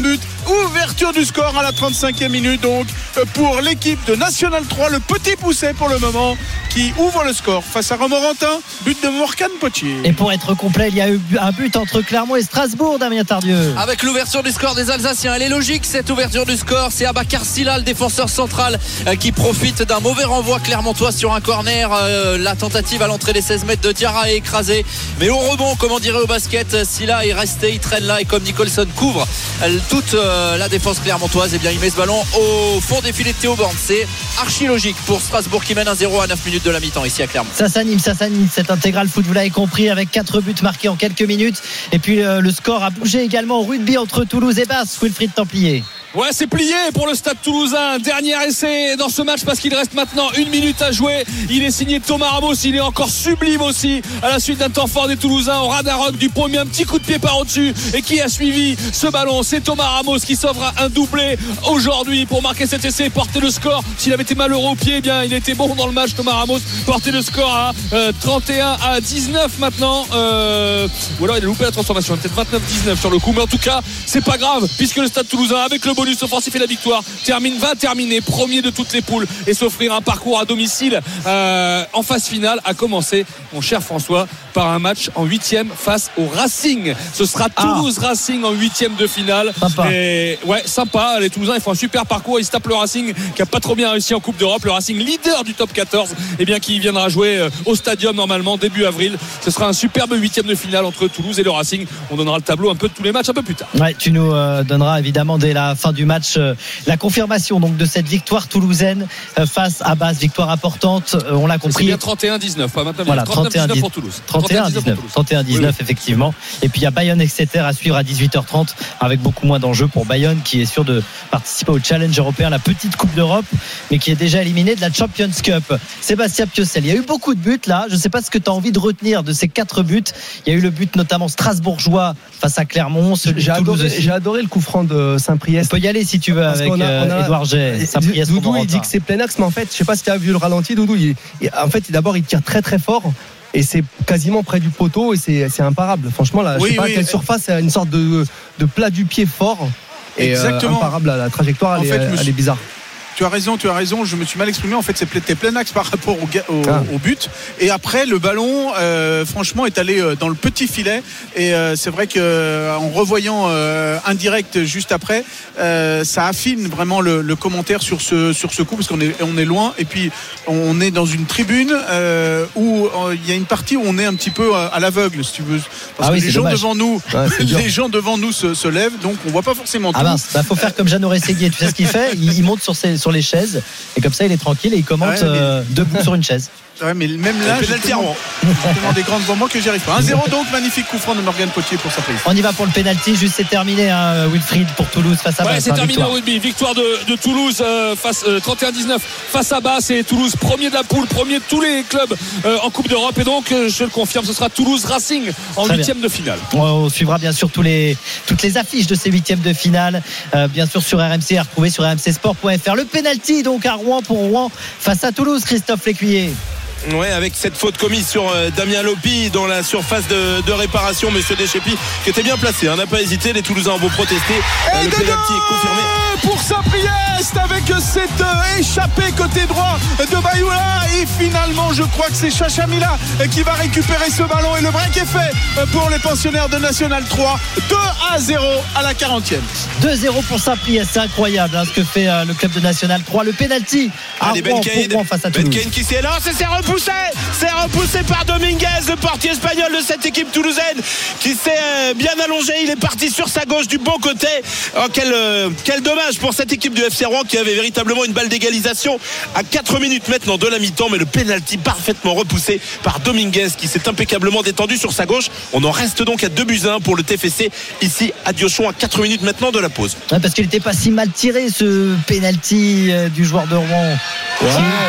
ouverture du score à la trente-cinquième minute donc pour l'équipe de National trois, le petit Pousset pour le moment qui ouvre le score face à Romorantin, but de Morgan Potier. Et pour être complet, il y a eu un but entre Clermont et Strasbourg, Damien Tardieu. Avec l'ouverture du score des Alsaciens, elle est logique cette ouverture du score, c'est Abakar Silla, le défenseur central, qui profite d'un mauvais renvoi clermontois sur un corner. La tentative à l'entrée des seize mètres de Diarra est écrasée, mais au rebond, comme on dirait au basket, Silla est resté, il traîne là, et comme Nicholson couvre toute la défense clermontoise, et bien il met ce ballon au fond des filets de Théo Borne. C'est archi logique pour Strasbourg qui mène un zéro à neuf minutes de la mi-temps ici à Clermont. Ça s'anime, ça s'anime cette intégrale foot, vous l'avez compris, avec quatre buts marqués en quelques minutes. Et puis euh, le score a bougé également au rugby entre Toulouse et Basse. Wilfried Templier. Ouais, c'est plié pour le Stade Toulousain. Dernier essai dans ce match parce qu'il reste maintenant une minute à jouer. Il est signé Thomas Ramos. Il est encore sublime aussi à la suite d'un temps fort des Toulousains. Au Radarok du premier, un petit coup de pied par au-dessus. Et qui a suivi ce ballon? C'est Thomas Ramos qui s'offre un doublé aujourd'hui pour marquer cet essai, porter le score. S'il avait été malheureux au pied, eh bien il était bon dans le match. Thomas Ramos porter le score à euh, trente et un à dix-neuf maintenant. Euh, ou alors il a loupé la transformation. Peut-être vingt-neuf dix-neuf sur le coup. Mais en tout cas, c'est pas grave puisque le Stade Toulousain avec le bonus offensif et la victoire termine, va terminer premier de toutes les poules et s'offrir un parcours à domicile euh, en phase finale, a commencé, mon cher François, par un match en huitième face au Racing. Ce sera Toulouse ah. Racing en huitième de finale. Sympa. Et ouais, sympa. Les Toulousains ils font un super parcours. Ils se tapent le Racing qui a pas trop bien réussi en Coupe d'Europe. Le Racing leader du top quatorze, et bien qui viendra jouer au Stadium normalement début avril. Ce sera un superbe huitième de finale entre Toulouse et le Racing. On donnera le tableau un peu de tous les matchs un peu plus tard. Ouais, tu nous euh, donneras évidemment dès la fin du match euh, la confirmation donc de cette victoire toulousaine euh, face à Basse, victoire importante. Euh, on l'a compris. C'est bien trente et un dix-neuf. Pas maintenant. Voilà, trente et un dix-neuf pour Toulouse. trente et un dix-neuf trente et un dix-neuf oui. Effectivement. Et puis il y a Bayonne-Exeter à suivre à dix-huit heures trente avec beaucoup moins d'enjeux pour Bayonne qui est sûr de participer au challenge européen, la petite Coupe d'Europe, mais qui est déjà éliminé de la Champions Cup. Sébastien Piocel, il y a eu beaucoup de buts là. Je ne sais pas ce que tu as envie de retenir de ces quatre buts. Il y a eu le but notamment strasbourgeois face à Clermont. J'ai adoré, j'ai adoré le coup franc de Saint-Priest. On peut y aller si tu veux. Parce avec a, euh, Edouard Jay. Saint-Priest. Doudou il dit que c'est plein axe, mais en fait, je ne sais pas si tu as vu le ralenti. Doudou, il, il, en fait, d'abord il tire très très fort. Et c'est quasiment près du poteau et c'est, c'est imparable. Franchement, là, oui, je sais pas oui, quelle surface, c'est une sorte de, de plat du pied fort. Et exactement. Euh, imparable, la, la trajectoire, elle, en fait, est, elle est bizarre. Tu as raison, tu as raison. Je me suis mal exprimé. En fait, c'était plein axe par rapport au, au, ah. au but. Et après, le ballon, euh, franchement, est allé dans le petit filet. Et euh, c'est vrai que en revoyant euh, un direct juste après, euh, ça affine vraiment le, le commentaire sur ce sur ce coup parce qu'on est on est loin. Et puis on est dans une tribune euh, où il euh, y a une partie où on est un petit peu à, à l'aveugle, si tu veux, parce ah que oui, les gens dommage. devant nous, ouais, les gens devant nous se, se lèvent, donc on voit pas forcément ah tout. Mince, bah faut faire comme Jeannot Rességuier. Tu sais ce qu'il fait? Il, il monte sur ses sur les chaises et comme ça il est tranquille et il commente ouais, mais... euh, debout sur une chaise. Ouais, mais même là, j'ai tellement des grandes moments que j'y arrive pas. un zéro donc, magnifique coup franc de Morgan Potier pour sa prise. On y va pour le pénalty, juste c'est terminé, hein, Wilfried, pour Toulouse face à Basse. Ouais, c'est terminé au rugby. Victoire de, de Toulouse euh, face euh, trente et un dix-neuf face à Basse et Toulouse premier de la poule, premier de tous les clubs euh, en Coupe d'Europe et donc euh, je le confirme, ce sera Toulouse Racing en huitième de finale. On suivra bien sûr tous les, toutes les affiches de ces huitièmes de finale, euh, bien sûr sur R M C, à retrouver sur r m c sport point f r. Le pénalty donc à Rouen pour Rouen face à Toulouse, Christophe Lécuyer. Ouais, avec cette faute commise sur euh, Damien Lopi dans la surface de, de réparation, monsieur Deschépy qui était bien placé, hein, n'a pas hésité, les Toulousains ont beau protester, euh, le pénalty est confirmé pour Saint-Priest avec cette euh, échappée côté droit de Bayoula et finalement je crois que c'est Chachamila qui va récupérer ce ballon et le break est fait pour les pensionnaires de National trois. Deux à zéro à la quarantième. Deux zéro pour Saint-Priest, c'est incroyable hein, ce que fait euh, le club de National trois. Le pénalty à Allez, Rouen, Ben Caïd, pour Rouen face à Toulouse. Ben Caïd qui s'est lancé, c'est repoussé c'est repoussé par Dominguez, le portier espagnol de cette équipe toulousaine qui s'est bien allongé, il est parti sur sa gauche du bon côté. Oh, quel, euh, quel dommage pour cette équipe du F C Rouen qui avait véritablement une balle d'égalisation à quatre minutes maintenant de la mi-temps, mais le pénalty parfaitement repoussé par Dominguez qui s'est impeccablement détendu sur sa gauche. On en reste donc à deux buts à un pour le T F C ici à Diochon à quatre minutes maintenant de la pause. Ouais, parce qu'il n'était pas si mal tiré ce pénalty euh, du joueur de Rouen. Ouais.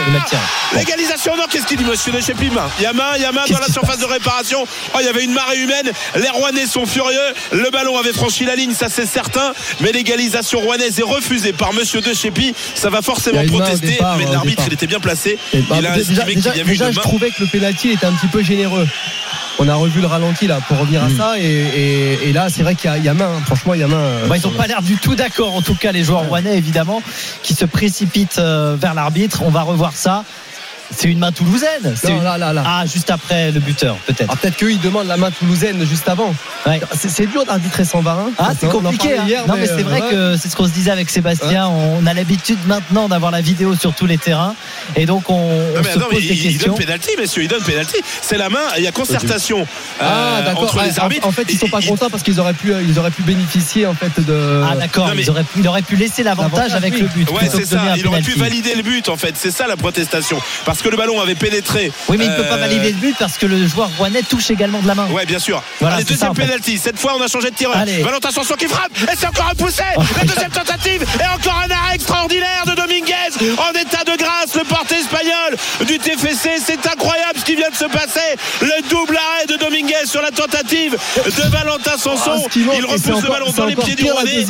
Bon. L'égalisation, non, qu'est-ce qu'il dit monsieur Deschépy? Il y a main, il y a main dans la surface de réparation. Oh, il y avait une marée humaine, les Rouennais sont furieux, le ballon avait franchi la ligne, ça c'est certain, mais l'égalisation rouennaise est refusée par monsieur Deschépy. Ça va forcément protester, départ, mais l'arbitre il était bien placé. Bah, il a déjà, déjà, déjà je trouvais que le pénalty était un petit peu généreux. on a revu le ralenti là pour revenir mmh. à ça et, et, et là c'est vrai qu'il y a, il y a main hein. Franchement il y a main euh, bah, ils n'ont pas l'air du tout d'accord en tout cas les joueurs ouais. rouennais évidemment qui se précipitent euh, vers l'arbitre. On va revoir ça. C'est une main toulousaine. C'est non, une... là, là, là. Ah, juste après le buteur, peut-être. Ah, peut-être qu'ils demandent la main toulousaine juste avant. Ouais. C'est, c'est dur d'arbitrer sans V A R. Hein. Ah, c'est compliqué. Hein. Hier, non, mais, mais c'est vrai ouais. que c'est ce qu'on se disait avec Sébastien. Ouais. On a l'habitude maintenant d'avoir la vidéo sur tous les terrains. Et donc, on, on non, se attends, pose des il, questions. Il donne pénalty, messieurs. Il donne pénalty. C'est la main. Il y a concertation ah, euh, d'accord. entre ah, les arbitres. En, en fait, ils sont pas contents parce qu'ils auraient pu, ils auraient pu bénéficier en fait de. Ah, d'accord. Non, mais... ils auraient, il aurait pu laisser l'avantage, l'avantage avec oui. le but. Ouais, c'est ça. Il aurait pu valider le but, en fait. C'est ça la protestation. Parce que le ballon avait pénétré. Oui, mais il ne peut pas valider le but parce que le joueur rouennais touche également de la main. Ouais, bien sûr. Voilà, Allez, deuxième pénalty. Cette fois, on a changé de tireur. Allez. Valentin Sanson qui frappe. Et c'est encore un poussé. Oh, la deuxième tentative. Et encore un arrêt extraordinaire de Dominguez. En état de grâce, le porté espagnol du T F C. C'est incroyable ce qui vient de se passer. Le double arrêt de Dominguez sur la tentative de Valentin Sanson. Oh, il repousse le ballon dans les pieds du Rouennais.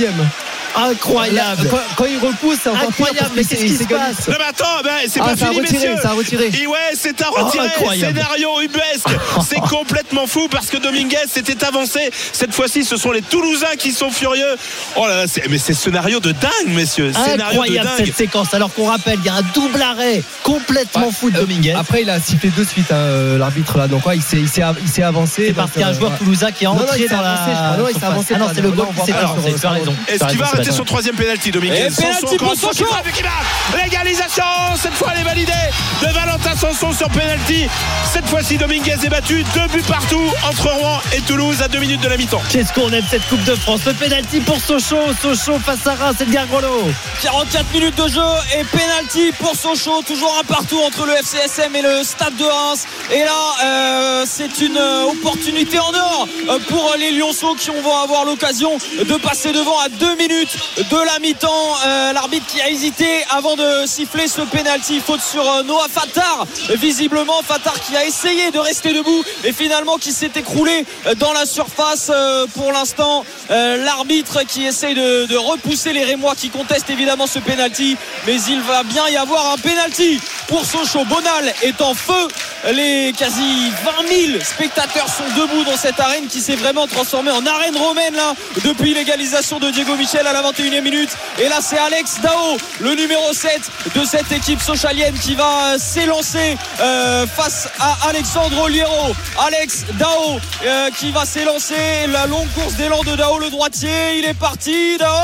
Incroyable. Quand, quand il repousse, c'est encore incroyable. Mais qu'est-ce qui se passe? Non, mais attends, ben, c'est ah, pas ça fini, retiré, messieurs. Ça a retiré. Et ouais, c'est à retirer. Oh, scénario ubuesque. C'est complètement fou parce que Dominguez s'était avancé. Cette fois-ci, ce sont les Toulousains qui sont furieux. Oh là là, c'est, mais c'est scénario de dingue, messieurs. Scénario incroyable de dingue. Cette séquence. Alors qu'on rappelle, il y a un double arrêt complètement ouais, fou de Dominguez. Euh, après, il a sifflé de suite hein, l'arbitre là. Donc ouais, il s'est, il s'est, il s'est avancé. C'est parce qu'il y a un joueur euh, toulousain qui est entré non, non, dans la. Non, il s'est avancé. Ah non, c'est le goal qui s'est passé. Tu as raison. Est-ce qu'il va arrêter son troisième pénalty, Dominguez? Pénalty pour Sanson. L'égalisation, cette fois elle est validée de Valentin Sanson sur pénalty. Cette fois-ci Dominguez est battu, deux buts partout entre Rouen et Toulouse à deux minutes de la mi-temps. Qu'est-ce qu'on aime cette Coupe de France. Le pénalty pour Sochaux, Sochaux face à Reims, Edgar Grolot. quarante-quatre minutes de jeu et pénalty pour Sochaux, toujours un partout entre le F C S M et le Stade de Reims. Et là euh, c'est une opportunité en or pour les Lyonceaux qui vont avoir l'occasion de passer devant à deux minutes de la mi-temps. Euh, l'arbitre qui a hésité avant de siffler ce pénalty, faute sur euh, Noah Fattar, visiblement Fattar qui a essayé de rester debout et finalement qui s'est écroulé dans la surface. Euh, pour l'instant euh, l'arbitre qui essaye de, de repousser les Rémois qui contestent évidemment ce pénalty, mais il va bien y avoir un pénalty pour Sochaux. Bonal est en feu, les quasi vingt mille spectateurs sont debout dans cette arène qui s'est vraiment transformée en arène romaine là, depuis l'égalisation de Diego Michel à la vingt et unième minute. Et là c'est Alex Dao, le numéro sept de cette équipe sochalienne, qui va s'élancer euh, face à Alexandre Oliero. Alex Dao euh, qui va s'élancer, la longue course d'élan de Dao, le droitier, il est parti. Dao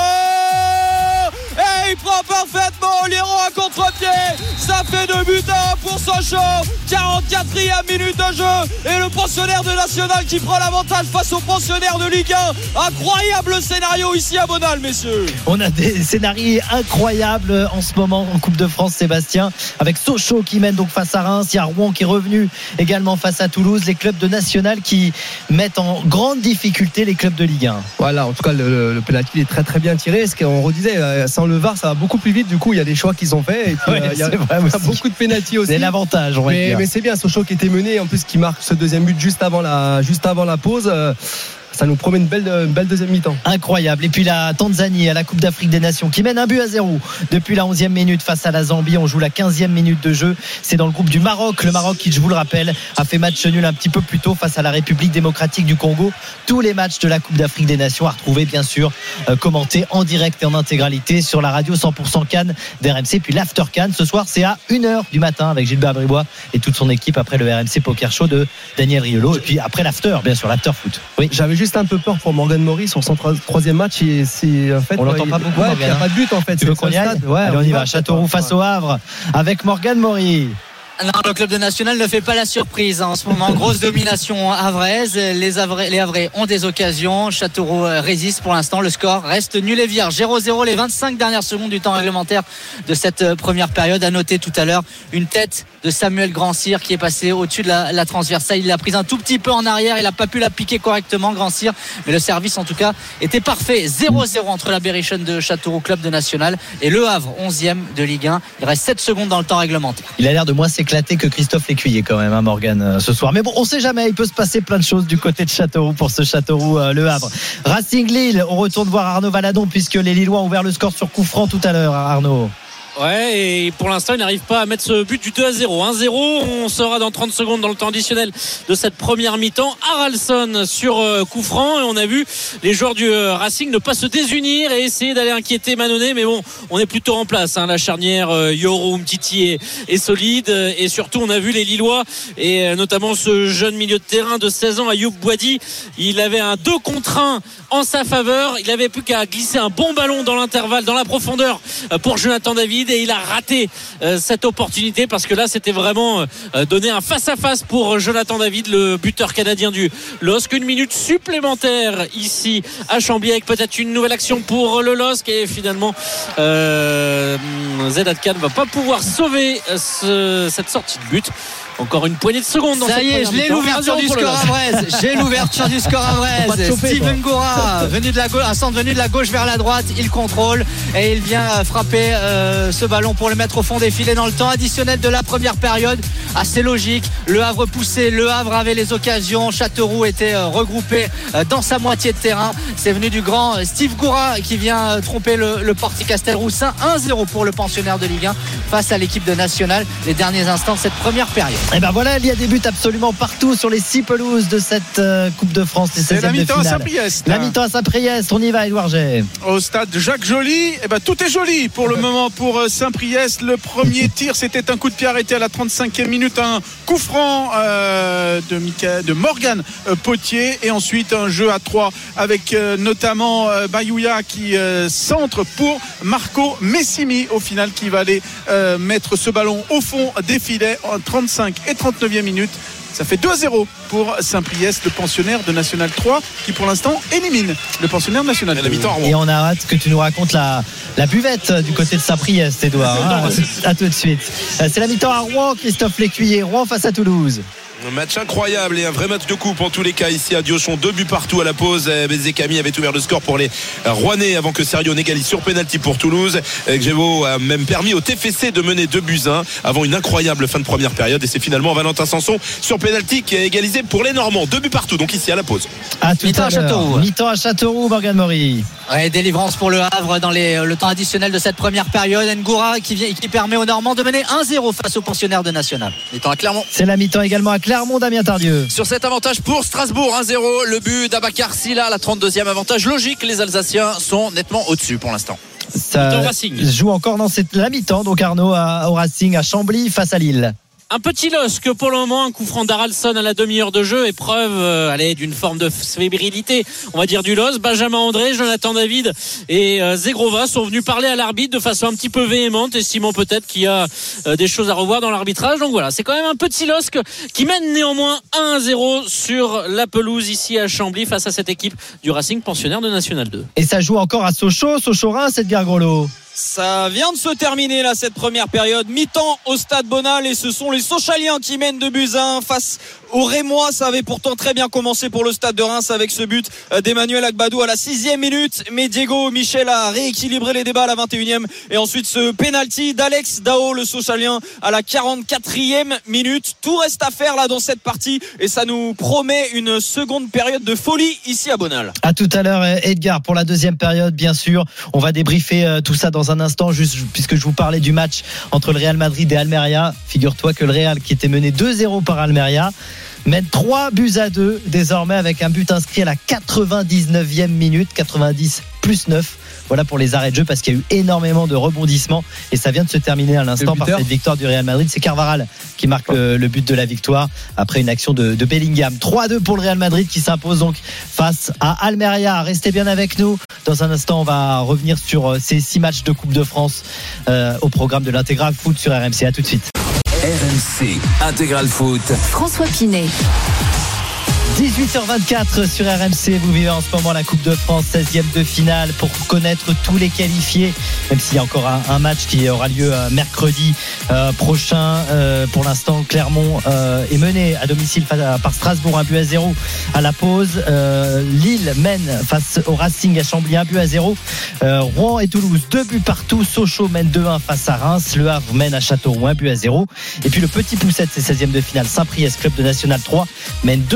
et il prend parfaitement Oliero à contre-pied. Ça fait deux buts à un pour Sochaux. quarante-quatrième minute de jeu et le pensionnaire de National qui prend l'avantage face au pensionnaire de Ligue un. Incroyable scénario ici à Bonal, messieurs. On a des scénarios incroyables en ce moment en Coupe de France, Sébastien, avec Sochaux qui mène donc face à Reims. Il y a Rouen qui est revenu également face à Toulouse. Les clubs de National qui mettent en grande difficulté les clubs de Ligue un. Voilà, en tout cas le, le penalty est très très bien tiré. Ce qu'on redisait, sans le V A R ça va beaucoup plus vite. Du coup il y a des choix qu'ils ont fait et puis, ouais, euh, il y a, il y a beaucoup de penalty aussi. C'est l'avantage, on va mais, dire. mais c'est bien Sochaux qui était mené, en plus qui marque ce deuxième but juste avant la, juste avant la pause. euh, Ça nous promet une belle, une belle deuxième mi-temps. Incroyable. Et puis la Tanzanie à la Coupe d'Afrique des Nations qui mène un but à zéro depuis la onzième minute face à la Zambie. On joue la quinzième minute de jeu. C'est dans le groupe du Maroc. Le Maroc qui, je vous le rappelle, a fait match nul un petit peu plus tôt face à la République démocratique du Congo. Tous les matchs de la Coupe d'Afrique des Nations à retrouver bien sûr euh, commentés en direct et en intégralité sur la radio cent pour cent Cannes d'R M C. Puis l'After Cannes ce soir c'est à une heure du matin avec Gilbert Bribois et toute son équipe après le R M C Poker Show de Daniel Riolo. Et puis après l'After, bien sûr, l'After Foot. Oui. J'avais juste un peu peur pour Morgan Mori sur son troisième match. Et c'est, en fait, on l'entend il, pas beaucoup. Ouais, Morgan, il n'y a pas de but en fait. Tu veux qu'on y aille? Ouais, allez, on y va. Châteauroux face au Havre avec Morgan Mori. Non, le club de National ne fait pas la surprise en ce moment. Grosse domination havraise. Les Havrais, les Havrais ont des occasions. Châteauroux résiste pour l'instant. Le score reste nul et vierge. zéro zéro les vingt-cinq dernières secondes du temps réglementaire de cette première période. À noter tout à l'heure une tête de Samuel Grand-Cyr qui est passé au-dessus de la, la transversale. Il l'a prise un tout petit peu en arrière. Il n'a pas pu la piquer correctement, Grand-Cyr. Mais le service, en tout cas, était parfait. zéro zéro entre la Berrichon de Châteauroux, club de National, et le Havre, onzième de Ligue un. Il reste sept secondes dans le temps réglementaire. Il a l'air de moins s'éclater que Christophe Lécuyer quand même, hein, Morgan, euh, ce soir. Mais bon, on sait jamais, il peut se passer plein de choses du côté de Châteauroux pour ce Châteauroux euh, Le Havre. Racing Lille, on retourne voir Arnaud Valadon puisque les Lillois ont ouvert le score sur coup franc tout à l'heure, Arnaud. Ouais, et pour l'instant, il n'arrive pas à mettre ce but du deux à zéro. un zéro, on sera dans trente secondes dans le temps additionnel de cette première mi-temps. Haraldsson sur euh, coup franc, et on a vu les joueurs du euh, Racing ne pas se désunir et essayer d'aller inquiéter Mannonnet, mais bon, on est plutôt en place. Hein. La charnière euh, Yoro Umtiti est, est solide, et surtout, on a vu les Lillois, et euh, notamment ce jeune milieu de terrain de seize ans, Ayoub Boadi. Il avait un deux contre un en sa faveur. Il avait plus qu'à glisser un bon ballon dans l'intervalle, dans la profondeur euh, pour Jonathan David, et il a raté euh, cette opportunité, parce que là c'était vraiment euh, donner un face-à-face pour Jonathan David, le buteur canadien du L O S C. Une minute supplémentaire ici à Chambly, avec peut-être une nouvelle action pour le L O S C, et finalement euh, Zedad Khan ne va pas pouvoir sauver euh, ce, cette sortie de but. Encore une poignée de secondes dans ça cette y est, je l'ai l'ouverture du score à Brest. J'ai l'ouverture du score à Brest. Steven Goura, venu de la gauche, un centre venu de la gauche vers la droite, il contrôle et il vient frapper euh, ce ballon pour le mettre au fond des filets dans le temps additionnel de la première période. Assez logique. Le Havre poussé, le Havre avait les occasions. Châteauroux était euh, regroupé euh, dans sa moitié de terrain. C'est venu du grand Steve Goura qui vient euh, tromper le, le portier Castelroussin. un zéro pour le pensionnaire de Ligue un face à l'équipe de National. Les derniers instants de cette première période. Et ben voilà, il y a des buts absolument partout sur les six pelouses de cette euh, Coupe de France. Les C'est la mi-temps de à Saint-Priest. La mi-temps à Saint-Priest, on y va, Édouard G. Au stade Jacques Joly, eh ben, tout est joli pour le moment pour Saint-Priest. Le premier tir, c'était un coup de pied arrêté à la trente-cinquième minute, un coup franc euh, de, Michael, de Morgan euh, Potier, et ensuite un jeu à trois avec euh, notamment euh, Bayouya qui euh, centre pour Marco Messimi, au final, qui va aller euh, mettre ce ballon au fond des filets en trente-cinq et trente-neuvième minute. Ça fait deux à zéro pour Saint-Priest, le pensionnaire de National trois, qui pour l'instant élimine le pensionnaire de National deux. Et on a hâte que tu nous racontes la, la buvette du côté de Saint-Priest, Édouard. Hein, à tout de suite. C'est la mi-temps à Rouen, Christophe Lécuyer. Rouen face à Toulouse. Un match incroyable et un vrai match de coupe en tous les cas ici à Diochon. Deux buts partout à la pause. Bezekami avait ouvert le score pour les Rouennais avant que Serio n'égalise sur pénalty pour Toulouse. Gjevo a même permis au T F C de mener deux buts un avant une incroyable fin de première période, et c'est finalement Valentin Sanson sur pénalty qui a égalisé pour les Normands. Deux buts partout, donc ici à la pause. À tout mi-temps à Châteauroux. Mi-temps à Châteauroux, Morgan Maury. Ouais, délivrance pour le Havre dans les, le temps additionnel de cette première période. Ngoura qui, vient, qui permet aux Normands de mener un zéro face aux pensionnaires de National. Mi-temps à Clermont. C'est la mi-temps également à Clermont, Damien Tardieu. Sur cet avantage pour Strasbourg, un zéro. Le but d'Abakar Silla, la trente-deuxième, avantage logique. Les Alsaciens sont nettement au-dessus pour l'instant. Ça joue encore dans cette, la mi-temps, donc Arnaud à, au Racing à Chambly face à Lille. Un petit L O S C pour le moment, un coup franc d'Haraldsson à la demi-heure de jeu, épreuve euh, allez, d'une forme de fébrilité, on va dire, du L O S C. Benjamin André, Jonathan David et euh, Zegrova sont venus parler à l'arbitre de façon un petit peu véhémente, estimant peut-être qu'il y a euh, des choses à revoir dans l'arbitrage. Donc voilà, c'est quand même un petit L O S C qui mène néanmoins un zéro sur la pelouse ici à Chambly face à cette équipe du Racing, pensionnaire de National deux. Et ça joue encore à Sochaux, Sochaux-Reims, Edgar Groslo. Ça vient de se terminer là, cette première période, mi-temps au Stade Bonal, et ce sont les Sochaliens qui mènent de buts à un face aux Rémois. Ça avait pourtant très bien commencé pour le Stade de Reims avec ce but d'Emmanuel Agbadou à la sixième minute, mais Diego Michel a rééquilibré les débats à la vingt et unième, et ensuite ce penalty d'Alex Dao, le Sochalien, à la quarante-quatrième minute. Tout reste à faire là dans cette partie, et ça nous promet une seconde période de folie ici à Bonal. À tout à l'heure, Edgar, pour la deuxième période, bien sûr. On va débriefer tout ça dans un instant, juste puisque je vous parlais du match entre le Real Madrid et Almeria. Figure-toi que le Real, qui était mené deux zéro par Almeria, mène trois buts à deux désormais, avec un but inscrit à la quatre-vingt-dix-neuvième minute, quatre-vingt-dix plus neuf. Voilà pour les arrêts de jeu, parce qu'il y a eu énormément de rebondissements, et ça vient de se terminer à l'instant par cette victoire du Real Madrid. C'est Carvajal qui marque le, le but de la victoire après une action de, de Bellingham. trois à deux pour le Real Madrid qui s'impose donc face à Almeria. Restez bien avec nous. Dans un instant, on va revenir sur ces six matchs de Coupe de France euh, au programme de l'Intégral Foot sur R M C. À tout de suite. R M C Intégral Foot. François Pinet. dix-huit heures vingt-quatre sur R M C. Vous vivez en ce moment la Coupe de France, seizième de finale, pour connaître tous les qualifiés, même s'il y a encore un, un match qui aura lieu euh, mercredi euh, prochain. Euh, pour l'instant, Clermont euh, est mené à domicile par Strasbourg, un but à zéro à la pause. euh, Lille mène face au Racing à Chambly, un but à zéro. euh, Rouen et Toulouse, deux buts partout. Sochaux mène deux un face à Reims. Le Havre mène à Châteauroux, un but à zéro. Et puis le petit poussette, c'est seizième de finale, Saint-Priest, club de National trois, mène deux zéro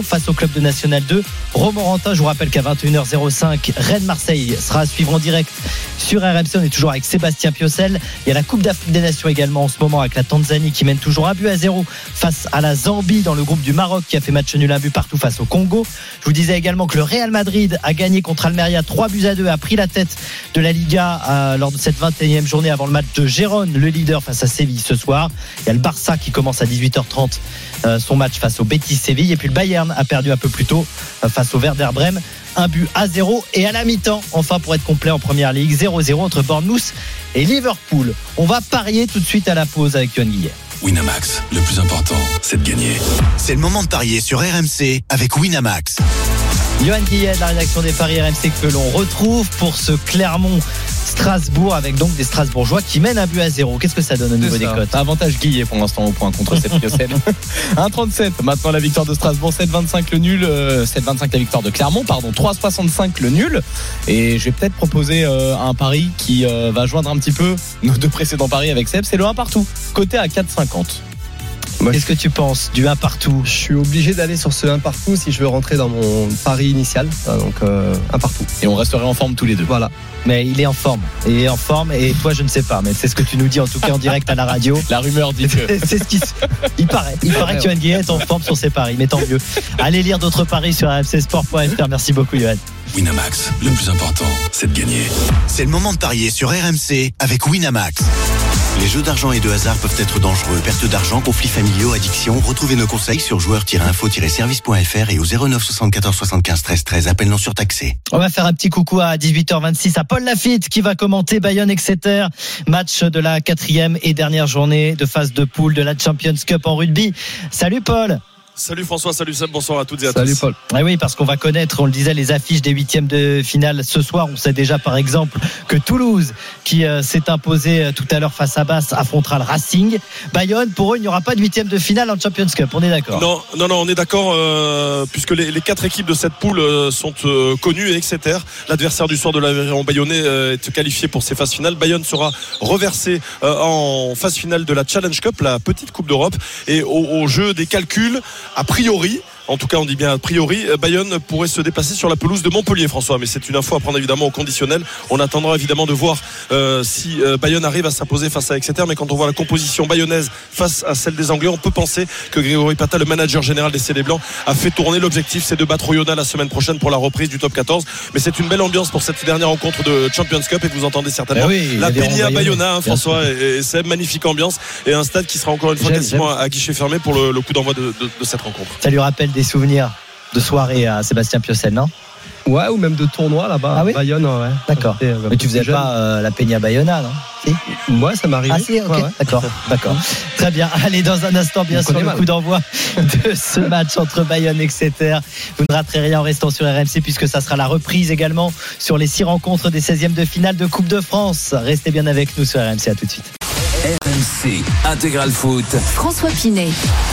Lyon face au club de National deux. Romorantin, je vous rappelle qu'à vingt et une heures cinq, Rennes-Marseille sera à suivre en direct sur R M C. On est toujours avec Sébastien Piocel. Il y a la Coupe d'Afrique des Nations également en ce moment avec la Tanzanie qui mène toujours un but à zéro face à la Zambie dans le groupe du Maroc qui a fait match nul un but partout face au Congo. Je vous disais également que le Real Madrid a gagné contre Almeria trois buts à deux, a pris la tête de la Liga euh, lors de cette vingt et unième journée avant le match de Gérone, le leader face à Séville ce soir. Il y a le Barça qui commence à dix-huit heures trente euh, son match face au Betis Séville, et puis le Bayern a perdu un peu plus tôt euh, face au Werder Brême, un but à zéro, et à la mi-temps enfin pour être complet en première ligue, zéro zéro entre Bournemouth et Liverpool. On va parier tout de suite à la pause avec Yoann Guillet. Winamax, le plus important, c'est de gagner. C'est le moment de parier sur R M C avec Winamax. Yoann Guillet de la rédaction des Paris R M C que l'on retrouve pour ce Clermont-Strasbourg, avec donc des Strasbourgeois qui mènent un but à zéro. Qu'est-ce que ça donne au niveau des cotes? Avantage Guillet pour l'instant au point contre Seb Piocel. un trente-sept maintenant la victoire de Strasbourg, sept vingt-cinq le nul, euh, sept vingt-cinq la victoire de Clermont, pardon, trois soixante-cinq le nul. Et je vais peut-être proposer euh, un pari qui euh, va joindre un petit peu nos deux précédents paris avec Seb, c'est le un partout, coté à quatre cinquante. Qu'est-ce que tu penses du un partout? Je suis obligé d'aller sur ce un partout si je veux rentrer dans mon pari initial. Donc euh, un partout. Et on resterait en forme tous les deux. Voilà. Mais il est en forme. Il est en forme et toi je ne sais pas. Mais c'est ce que tu nous dis en tout cas en direct à la radio. La rumeur dit que. C'est ce qui. Il paraît. Il paraît que Yoann Guillet est en forme sur ses paris. Mais tant mieux. Allez lire d'autres paris sur r m c sport point f r. Merci beaucoup Yoann. Winamax, le plus important, c'est de gagner. C'est le moment de parier sur R M C avec Winamax. Les jeux d'argent et de hasard peuvent être dangereux. Perte d'argent, conflits familiaux, addiction. Retrouvez nos conseils sur joueurs tiret info tiret service point f r et au zéro neuf soixante-quatorze soixante-quinze treize treize. Appel non surtaxé. On va faire un petit coucou à dix-huit heures vingt-six à Paul Lafitte qui va commenter Bayonne-Exeter. Match de la quatrième et dernière journée de phase de poule de la Champions Cup en rugby. Salut Paul. Salut François, salut Seb, bonsoir à toutes et à salut tous. Salut Paul. Ah oui, parce qu'on va connaître, on le disait, les affiches des huitièmes de finale ce soir. On sait déjà par exemple que Toulouse, qui euh, s'est imposé euh, tout à l'heure face à Basse, affrontera le Racing. Bayonne, pour eux, il n'y aura pas de huitième de finale en Champions Cup, on est d'accord? Non, non, non, on est d'accord, euh, puisque les, les quatre équipes de cette poule euh, sont euh, connues, et Exeter, l'adversaire du soir de l'Aveyron Bayonnais, euh, est qualifié pour ces phases finales. Bayonne sera reversé euh, en phase finale de la Challenge Cup, la petite Coupe d'Europe, et au, au jeu des calculs, a priori, en tout cas on dit bien a priori, Bayonne pourrait se dépasser sur la pelouse de Montpellier, François, mais c'est une info à prendre évidemment au conditionnel. On attendra évidemment de voir euh, si euh, Bayonne arrive à s'imposer face à Exeter, mais quand on voit la composition bayonnaise face à celle des Anglais, on peut penser que Grégory Pata, le manager général des Célés Blancs, a fait tourner. L'objectif c'est de battre Oyonnax la semaine prochaine pour la reprise du top quatorze, mais c'est une belle ambiance pour cette dernière rencontre de Champions Cup, et vous entendez certainement eh oui, la Peña Bayona, hein, François, et, et c'est magnifique ambiance, et un stade qui sera encore une fois j'aime, quasiment j'aime. à guichet fermé pour le, le coup d'envoi de, de, de cette rencontre. Ça lui rappelle des souvenirs de soirée à Sébastien Piocel, non? Ouais, ou même de tournoi là-bas. Ah oui, Bayonne, ouais. D'accord. Euh, mais tu faisais pas euh, la Peña Bayona, non? Si. Moi, ça m'arrive. Ah si, ok, ouais, ouais. d'accord, d'accord. Très bien. Allez, dans un instant, bien sûr, le mal. coup d'envoi de ce match entre Bayonne et Exeter. Vous ne raterez rien en restant sur R M C, puisque ça sera la reprise également sur les six rencontres des seizièmes de finale de Coupe de France. Restez bien avec nous sur R M C, à tout de suite. R M C Intégral Foot. François Pinet.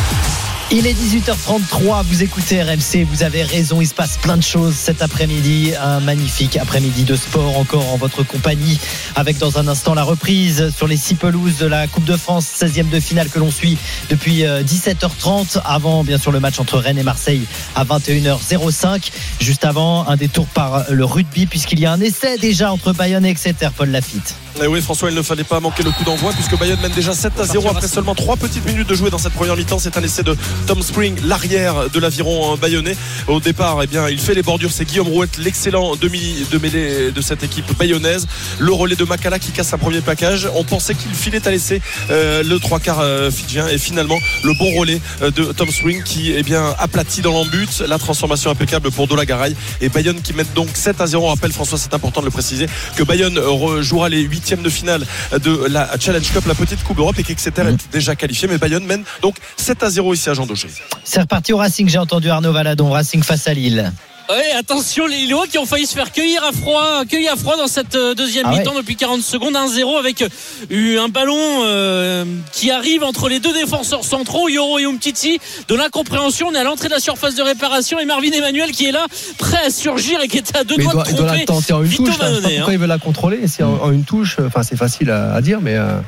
Il est dix-huit heures trente-trois, vous écoutez R M C, vous avez raison, il se passe plein de choses cet après-midi, un magnifique après-midi de sport encore en votre compagnie, avec dans un instant la reprise sur les six pelouses de la Coupe de France, seizième de finale que l'on suit depuis dix-sept heures trente, avant bien sûr le match entre Rennes et Marseille à vingt et une heures cinq, juste avant un détour par le rugby, puisqu'il y a un essai déjà entre Bayonne et Exeter, Paul Lafitte. Et oui François, il ne fallait pas manquer le coup d'envoi, puisque Bayonne mène déjà sept à zéro après seulement trois petites minutes de jouer dans cette première mi-temps. C'est un essai de Tom Spring, l'arrière de l'aviron bayonnais. Au départ, eh bien, il fait les bordures, c'est Guillaume Rouette, l'excellent demi de mêlée de cette équipe bayonnaise. Le relais de Makala qui casse un premier plaquage. On pensait qu'il filait à l'essai euh, le trois quarts euh, fidjien, et finalement le bon relais euh, de Tom Spring qui eh bien, aplatit dans l'embut. La transformation impeccable pour Dola Garay, et Bayonne qui mène donc sept à zéro. On rappelle, François, c'est important de le préciser, que Bayonne jouera les huitièmes de finale de la Challenge Cup, la petite Coupe d'Europe, et qu'Exeter mmh. est déjà qualifié, mais Bayonne mène donc sept à zéro ici à Jean Daugé. C'est reparti au Racing, j'ai entendu Arnaud Valadon. Racing face à Lille. Oui, attention, les Lillois qui ont failli se faire cueillir à froid, cueillir à froid dans cette deuxième ah mi-temps ouais. depuis quarante secondes, un zéro avec un ballon euh, qui arrive entre les deux défenseurs centraux, Yoro et Umtiti. De l'incompréhension, on est à l'entrée de la surface de réparation, et Marvin Emmanuel qui est là, prêt à surgir et qui était à deux mais doigts doit, de tromper Vito Manonnet. Pourquoi hein. il veut la contrôler? Si en, en une touche, enfin c'est facile à, à dire, mais. Euh...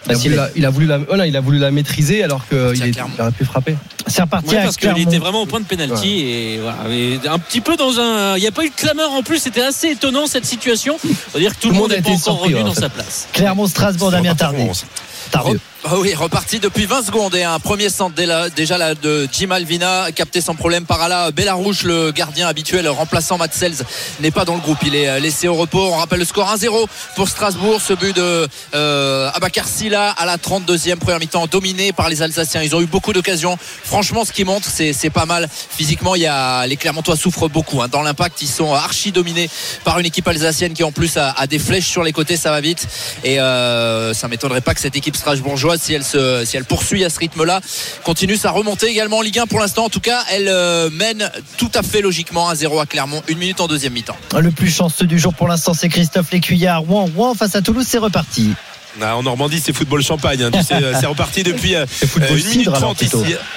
Il a, voulu la, il, a voulu la, oh non, il a voulu la maîtriser alors qu'il aurait pu frapper. C'est reparti ouais, parce qu'il était vraiment au point de pénalty ouais. et, voilà, et un petit peu dans un. Il n'y a pas eu de clameur en plus, c'était assez étonnant cette situation. On va dire que tout, tout le monde n'est pas encore revenu ouais, dans en fait. sa place. Clermont-Strasbourg, Damien Tardy. Tardy. Oh oui, reparti depuis vingt secondes et un premier centre déjà là de Jim Alvina, capté sans problème par Ala Bellarouche, le gardien habituel remplaçant Matt Sells n'est pas dans le groupe, il est laissé au repos. On rappelle le score un zéro pour Strasbourg, ce but de euh, Abakar Silla à la trente-deuxième, première mi-temps dominé par les Alsaciens. Ils ont eu beaucoup d'occasions. Franchement, ce qui montre, c'est, c'est pas mal. Physiquement, il y a les Clermontois souffrent beaucoup hein. Dans l'impact, ils sont archi dominés par une équipe alsacienne qui en plus a, a des flèches sur les côtés, ça va vite et euh, ça m'étonnerait pas que cette équipe strasbourgeoise, si elle se, si elle poursuit à ce rythme-là, continue sa remontée également en Ligue un pour l'instant. En tout cas, elle euh, mène tout à fait logiquement un zéro à Clermont, une minute en deuxième mi-temps. Le plus chanceux du jour pour l'instant, c'est Christophe Lécuyard. Rouen, Rouen face à Toulouse, c'est reparti. Ah, en Normandie, c'est football champagne. Hein. C'est, c'est reparti depuis euh, une minute trente ici.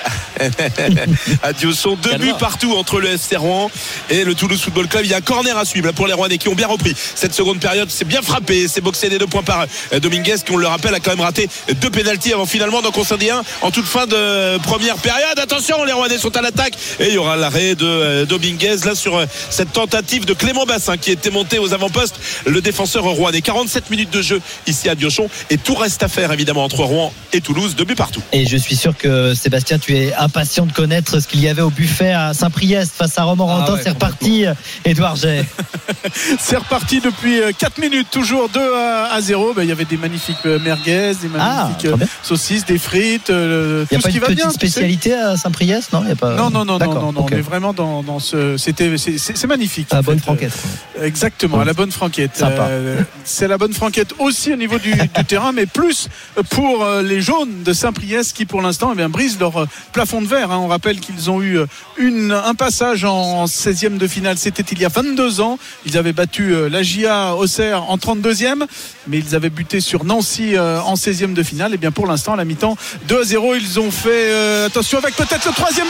À Diosson, deux buts partout entre le F C Rouen et le Toulouse Football Club. Il y a un corner à suivre pour les Rouennais qui ont bien repris cette seconde période. C'est bien frappé, c'est boxé des deux points par Dominguez qui, on le rappelle, a quand même raté deux pénaltys avant finalement d'en concéder un en toute fin de première période. Attention, les Rouennais sont à l'attaque et il y aura l'arrêt de Dominguez là sur cette tentative de Clément Bassin qui était monté aux avant-postes, le défenseur rouennais. quarante-sept minutes de jeu ici à Diosson. Et tout reste à faire évidemment entre Rouen et Toulouse, deux buts partout. Et je suis sûr que Sébastien, tu es impatient de connaître ce qu'il y avait au buffet à Saint-Priest face à Romorantin. Ah ouais, c'est reparti, Édouard Jay. C'est reparti depuis quatre minutes, toujours deux à zéro. Ben, il y avait des magnifiques merguez, des magnifiques ah, saucisses, des frites. Euh, il n'y a tout pas ce qui une va petite bien, spécialité tu sais à Saint-Priest, non, y a pas... non, non, non, D'accord, non, non, okay. on est vraiment dans, dans ce. C'était, c'est, c'est, c'est magnifique. À la bonne franquette. Euh, exactement, à la bonne franquette. Euh, c'est la bonne franquette aussi au niveau du, du terrain, mais plus pour les jaunes de Saint-Priest qui pour l'instant eh bien, brisent leur plafond de verre. Hein. On rappelle qu'ils ont eu une, un passage en seizième de finale, c'était il y a vingt-deux ans. Ils avaient battu la J A Auxerre en trente-deuxième, mais ils avaient buté sur Nancy en seizième de finale. Et bien pour l'instant, à la mi-temps, deux à zéro, ils ont fait euh, attention avec peut-être le troisième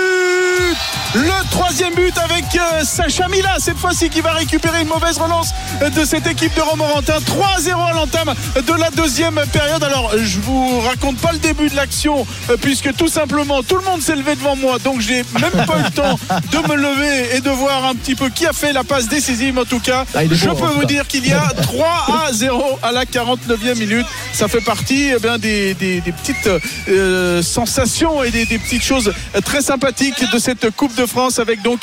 but. Le troisième but avec euh, Sacha Mila cette fois-ci qui va récupérer une mauvaise relance de cette équipe de Romorantin. trois à zéro à l'entame de la deuxième période. Alors je vous raconte pas le début de l'action euh, puisque tout simplement tout le monde s'est levé devant moi, donc j'ai même pas eu le temps de me lever et de voir un petit peu qui a fait la passe décisive. En tout cas, ah, je bon, peux vous dire qu'il y a trois à zéro à la quarante-neuvième minute. Ça fait partie eh bien, des, des, des petites euh, sensations et des, des petites choses très sympathiques de cette Coupe de France avec donc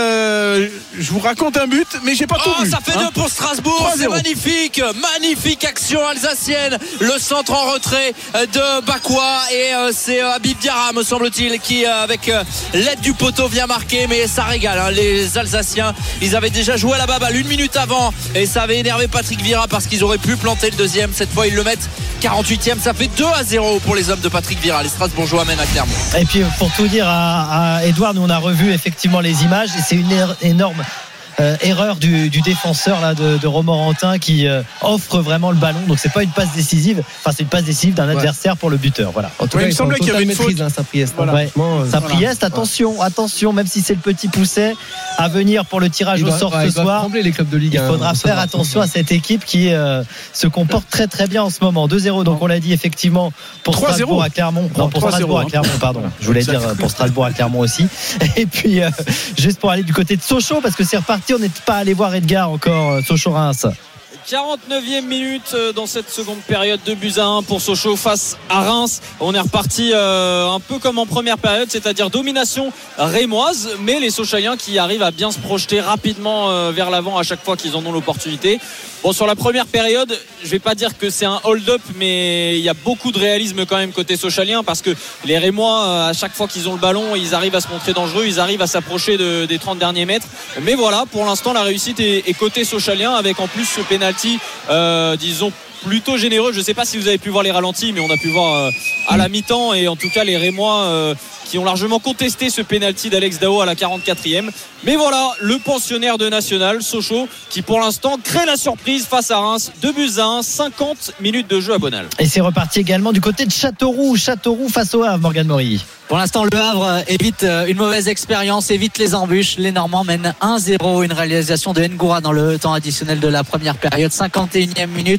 euh, je vous raconte un but mais j'ai pas oh, tout vu. Ça fait hein deux pour Strasbourg, c'est magnifique, magnifique action alsacienne, le centre en retrait de Bakwa et euh, c'est euh, Habib Diarra me semble-t-il qui euh, avec euh, l'aide du poteau vient marquer, mais ça régale hein. Les Alsaciens, ils avaient déjà joué à la baballe une minute avant et ça avait énervé Patrick Vieira parce qu'ils auraient pu planter le deuxième. Cette fois ils le mettent quarante-huitième, ça fait deux à zéro pour les hommes de Patrick Vieira. Les Strasbourgeois mènent à Clermont. Et puis pour tout dire à, à Edouard, nous on a revu effectivement les images et c'est une er- énorme Euh, erreur du, du défenseur là, de, de Romorantin qui euh, offre vraiment le ballon, donc c'est pas une passe décisive, enfin c'est une passe décisive d'un ouais. adversaire pour le buteur. Voilà. En tout ouais, cas, il me semblait qu'il y avait une faute. Hein, Saint-Priest. Voilà. Ouais. Euh, Saint-Priest, voilà. attention, attention, même si c'est le petit pousset à venir pour le tirage doit, au sort ouais, ce soir. Les clubs de Ligue il faudra faire attention à cette équipe qui euh, se comporte très très bien en ce moment. deux zéro, donc on l'a dit effectivement pour Strasbourg à Clermont. Non, pour Strasbourg à Clermont, pardon. Je voulais dire pour Strasbourg à Clermont aussi. Et puis euh, juste pour aller du côté de Sochaux parce que c'est reparti, on n'est pas allé voir Edgar encore, Sochaux-Reims. quarante-neuvième minute dans cette seconde période, deux buts à un pour Sochaux face à Reims. On est reparti euh, un peu comme en première période, c'est-à-dire domination rémoise, mais les Sochaliens qui arrivent à bien se projeter rapidement euh, vers l'avant à chaque fois qu'ils en ont l'opportunité. Bon, sur la première période, je vais pas dire que c'est un hold-up, mais il y a beaucoup de réalisme quand même côté Sochalien parce que les Rémois, à chaque fois qu'ils ont le ballon, ils arrivent à se montrer dangereux, ils arrivent à s'approcher de, des trente derniers mètres. Mais voilà, pour l'instant, la réussite est, est côté Sochalien avec en plus ce penalty, euh, disons, plutôt généreux. Je ne sais pas si vous avez pu voir les ralentis, mais on a pu voir euh, à la mi-temps et en tout cas les Rémois euh, qui ont largement contesté ce pénalty d'Alex Dao à la quarante-quatrième. Mais voilà, le pensionnaire de National, Sochaux, qui pour l'instant crée la surprise face à Reims. deux buts à un, cinquante minutes de jeu à Bonal. Et c'est reparti également du côté de Châteauroux. Châteauroux face au Havre, Morgane Maury. Pour l'instant, le Havre évite une mauvaise expérience, évite les embûches. Les Normands mènent un zéro. Une réalisation de Ngoura dans le temps additionnel de la première période. cinquante et unième minute. Le Havre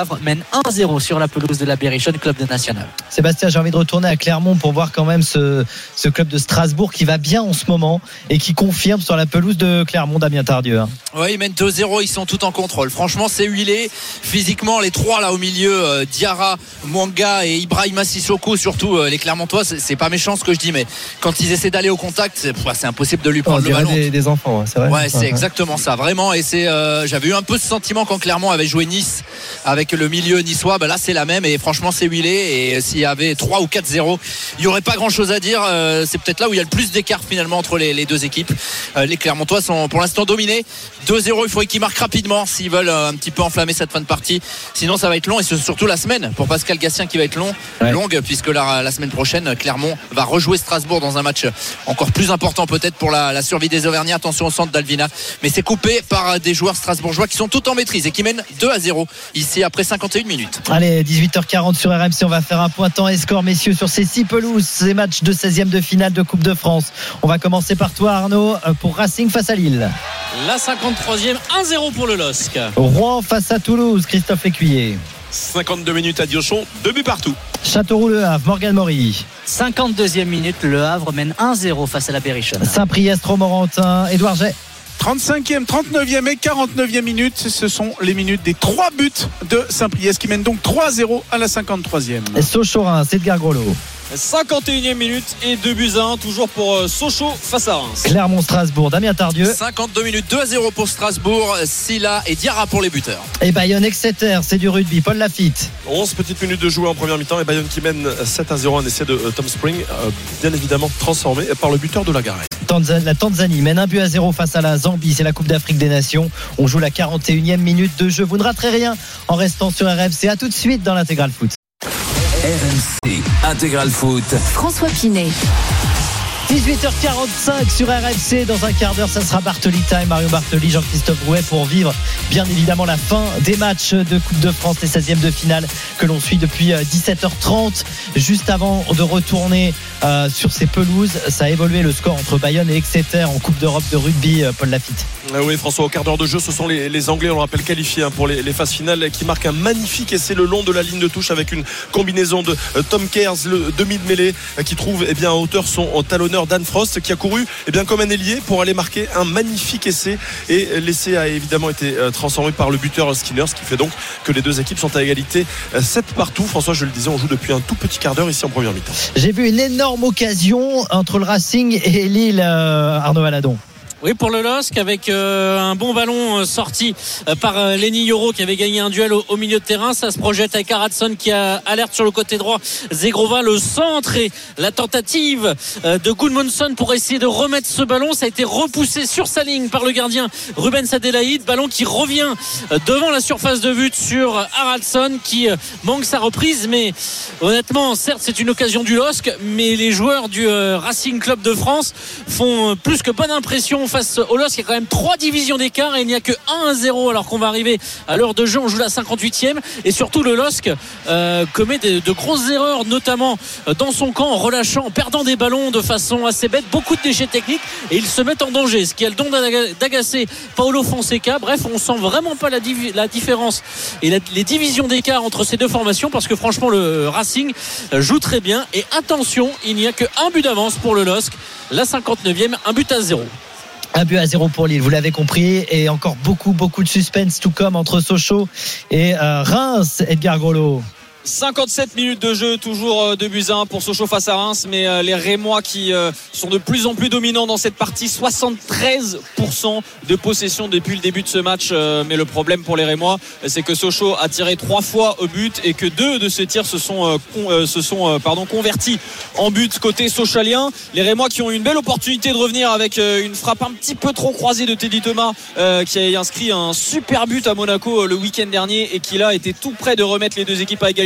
Havre mène un zéro sur la pelouse de la Berrichonne, club de national. Sébastien, j'ai envie de retourner à Clermont pour voir quand même ce, ce club de Strasbourg qui va bien en ce moment et qui confirme sur la pelouse de Clermont, Damien Tardieu. Hein. Oui, ils mènent deux zéro, ils sont tout en contrôle. Franchement, c'est huilé. Physiquement, les trois là au milieu, euh, Diarra, Mwanga et Ibrahima Sissoko, surtout euh, les Clermontois, c'est, c'est pas méchant ce que je dis, mais quand ils essaient d'aller au contact, c'est, ouais, c'est impossible de lui prendre oh, le ballon. Des, des enfants, c'est vrai. Ouais, c'est ouais, exactement ça, vraiment. Et c'est, euh, j'avais eu un peu ce sentiment quand Clermont avait joué Nice avec le milieu niçois. Ben là, c'est la même. Et franchement, c'est huilé. Et s'il y avait trois ou quatre zéro, il y aurait pas grand chose à dire. Euh, c'est peut-être là où il y a le plus d'écart finalement entre les, les deux équipes. Euh, les Clermontois sont pour l'instant dominés. deux zéro, il faudrait qu'ils marquent rapidement s'ils veulent euh, un petit peu enflammer cette fin de partie. Sinon, ça va être long. Et c'est surtout la semaine pour Pascal Gassien qui va être long, ouais. longue, puisque la, la semaine prochaine, Clermont va rejouer Strasbourg dans un match encore plus important peut-être pour la, la survie des Auvergnats. Attention au centre d'Alvina. Mais c'est coupé par des joueurs strasbourgeois qui sont tout en maîtrise et qui mènent deux à zéro ici après cinquante et une minutes. Allez, dix-huit heures quarante sur R M C, on va faire un point temps et score, messieurs, sur ces six pelouses, ces matchs de seizième de finale de Coupe de France. On va commencer par toi, Arnaud, pour Racing face à Lille. La cinquante-troisième, un zéro pour le L O S C. Rouen face à Toulouse, Christophe Lécuyer. cinquante-deux minutes à Diochon, deux buts partout. Châteauroux-Le Havre, Morgan Maury. cinquante-deuxième minute, Le Havre mène un zéro face à la Berrichonne. Saint-Priest, Romorantin, Édouard Jay. trente-cinquième, trente-neuvième et quarante-neuvième minutes, ce sont les minutes des trois buts de Saint-Priest qui mènent donc trois zéro à la cinquante-troisième. Sochaux-Reims, Edgar Grolot. cinquante et unième minute et deux buts à un toujours pour Sochaux face à Reims. Clermont-Strasbourg, Damien Tardieu. cinquante-deux minutes, deux à zéro pour Strasbourg, Silla et Diarra pour les buteurs. Et Bayonne-Exeter, c'est du rugby, Paul Lafitte. onze petites minutes de jouer en première mi-temps et Bayonne qui mène sept à zéro, un essai de euh, Tom Spring, euh, bien évidemment transformé par le buteur de la Garenne. La Tanzanie mène un but à zéro face à la Zambie, c'est la Coupe d'Afrique des Nations. On joue la quarante et unième minute de jeu. Vous ne raterez rien en restant sur R M C. À tout de suite dans l'Intégral Foot. R M C Intégral Foot. François Pinet. dix-huit heures quarante-cinq sur R M C. Dans un quart d'heure, ça sera Bartoli Time. Mario Bartoli, Jean-Christophe Drouet pour vivre bien évidemment la fin des matchs de Coupe de France, les seizièmes de finale que l'on suit depuis dix-sept heures trente. Juste avant de retourner euh, sur ces pelouses, ça a évolué le score entre Bayonne et Exeter en Coupe d'Europe de rugby. Paul Lafitte. Ah oui, François, au quart d'heure de jeu, ce sont les, les Anglais, on le rappelle, qualifiés hein, pour les, les phases finales, qui marquent un magnifique essai le long de la ligne de touche avec une combinaison de euh, Tom Cairns, le demi de mêlée, euh, qui trouve eh bien, en hauteur son talonneur Dan Frost, qui a couru eh bien, comme un ailier pour aller marquer un magnifique essai. Et l'essai a évidemment été euh, transformé par le buteur Skinner, ce qui fait donc que les deux équipes sont à égalité euh, sept partout. François, je le disais, on joue depuis un tout petit quart d'heure ici en première mi-temps. J'ai vu une énorme occasion entre le Racing et Lille, euh, Arnaud Valadon. Oui, pour le L O S C, avec euh, un bon ballon euh, sorti euh, par euh, Lenny Yoro qui avait gagné un duel au, au milieu de terrain. Ça se projette avec Aradson qui a alerte sur le côté droit. Zegrova, le centre et la tentative euh, de Gudmundsson pour essayer de remettre ce ballon. Ça a été repoussé sur sa ligne par le gardien Rubens Adelaide. Ballon qui revient euh, devant la surface de but sur Aradson qui euh, manque sa reprise. Mais honnêtement, certes, c'est une occasion du L O S C, mais les joueurs du euh, Racing Club de France font euh, plus que bonne impression face au L O S C. Il y a quand même trois divisions d'écart et il n'y a que un à zéro alors qu'on va arriver à l'heure de jeu. On joue la cinquante-huitième et surtout le L O S C euh, commet de, de grosses erreurs, notamment dans son camp, en relâchant, en perdant des ballons de façon assez bête, beaucoup de déchets techniques, et ils se mettent en danger, ce qui a le don d'agacer Paulo Fonseca. Bref, on sent vraiment pas la, div- la différence et la, les divisions d'écart entre ces deux formations, parce que franchement le Racing joue très bien. Et attention, il n'y a qu'un but d'avance pour le L O S C, la cinquante-neuvième, un but à zéro. Un but à zéro pour Lille, vous l'avez compris, et encore beaucoup beaucoup de suspense, tout comme entre Sochaux et euh, Reims. Edgar Grolot. cinquante-sept minutes de jeu, toujours deux buts à un pour Sochaux face à Reims, mais les Rémois qui sont de plus en plus dominants dans cette partie, soixante-treize pour cent de possession depuis le début de ce match. Mais le problème pour les Rémois, c'est que Sochaux a tiré trois fois au but et que deux de ces tirs se sont, se sont pardon, convertis en but côté sochalien. Les Rémois qui ont eu une belle opportunité de revenir avec une frappe un petit peu trop croisée de Teddy Thomas, qui a inscrit un super but à Monaco le week-end dernier et qui là était tout près de remettre les deux équipes à égalité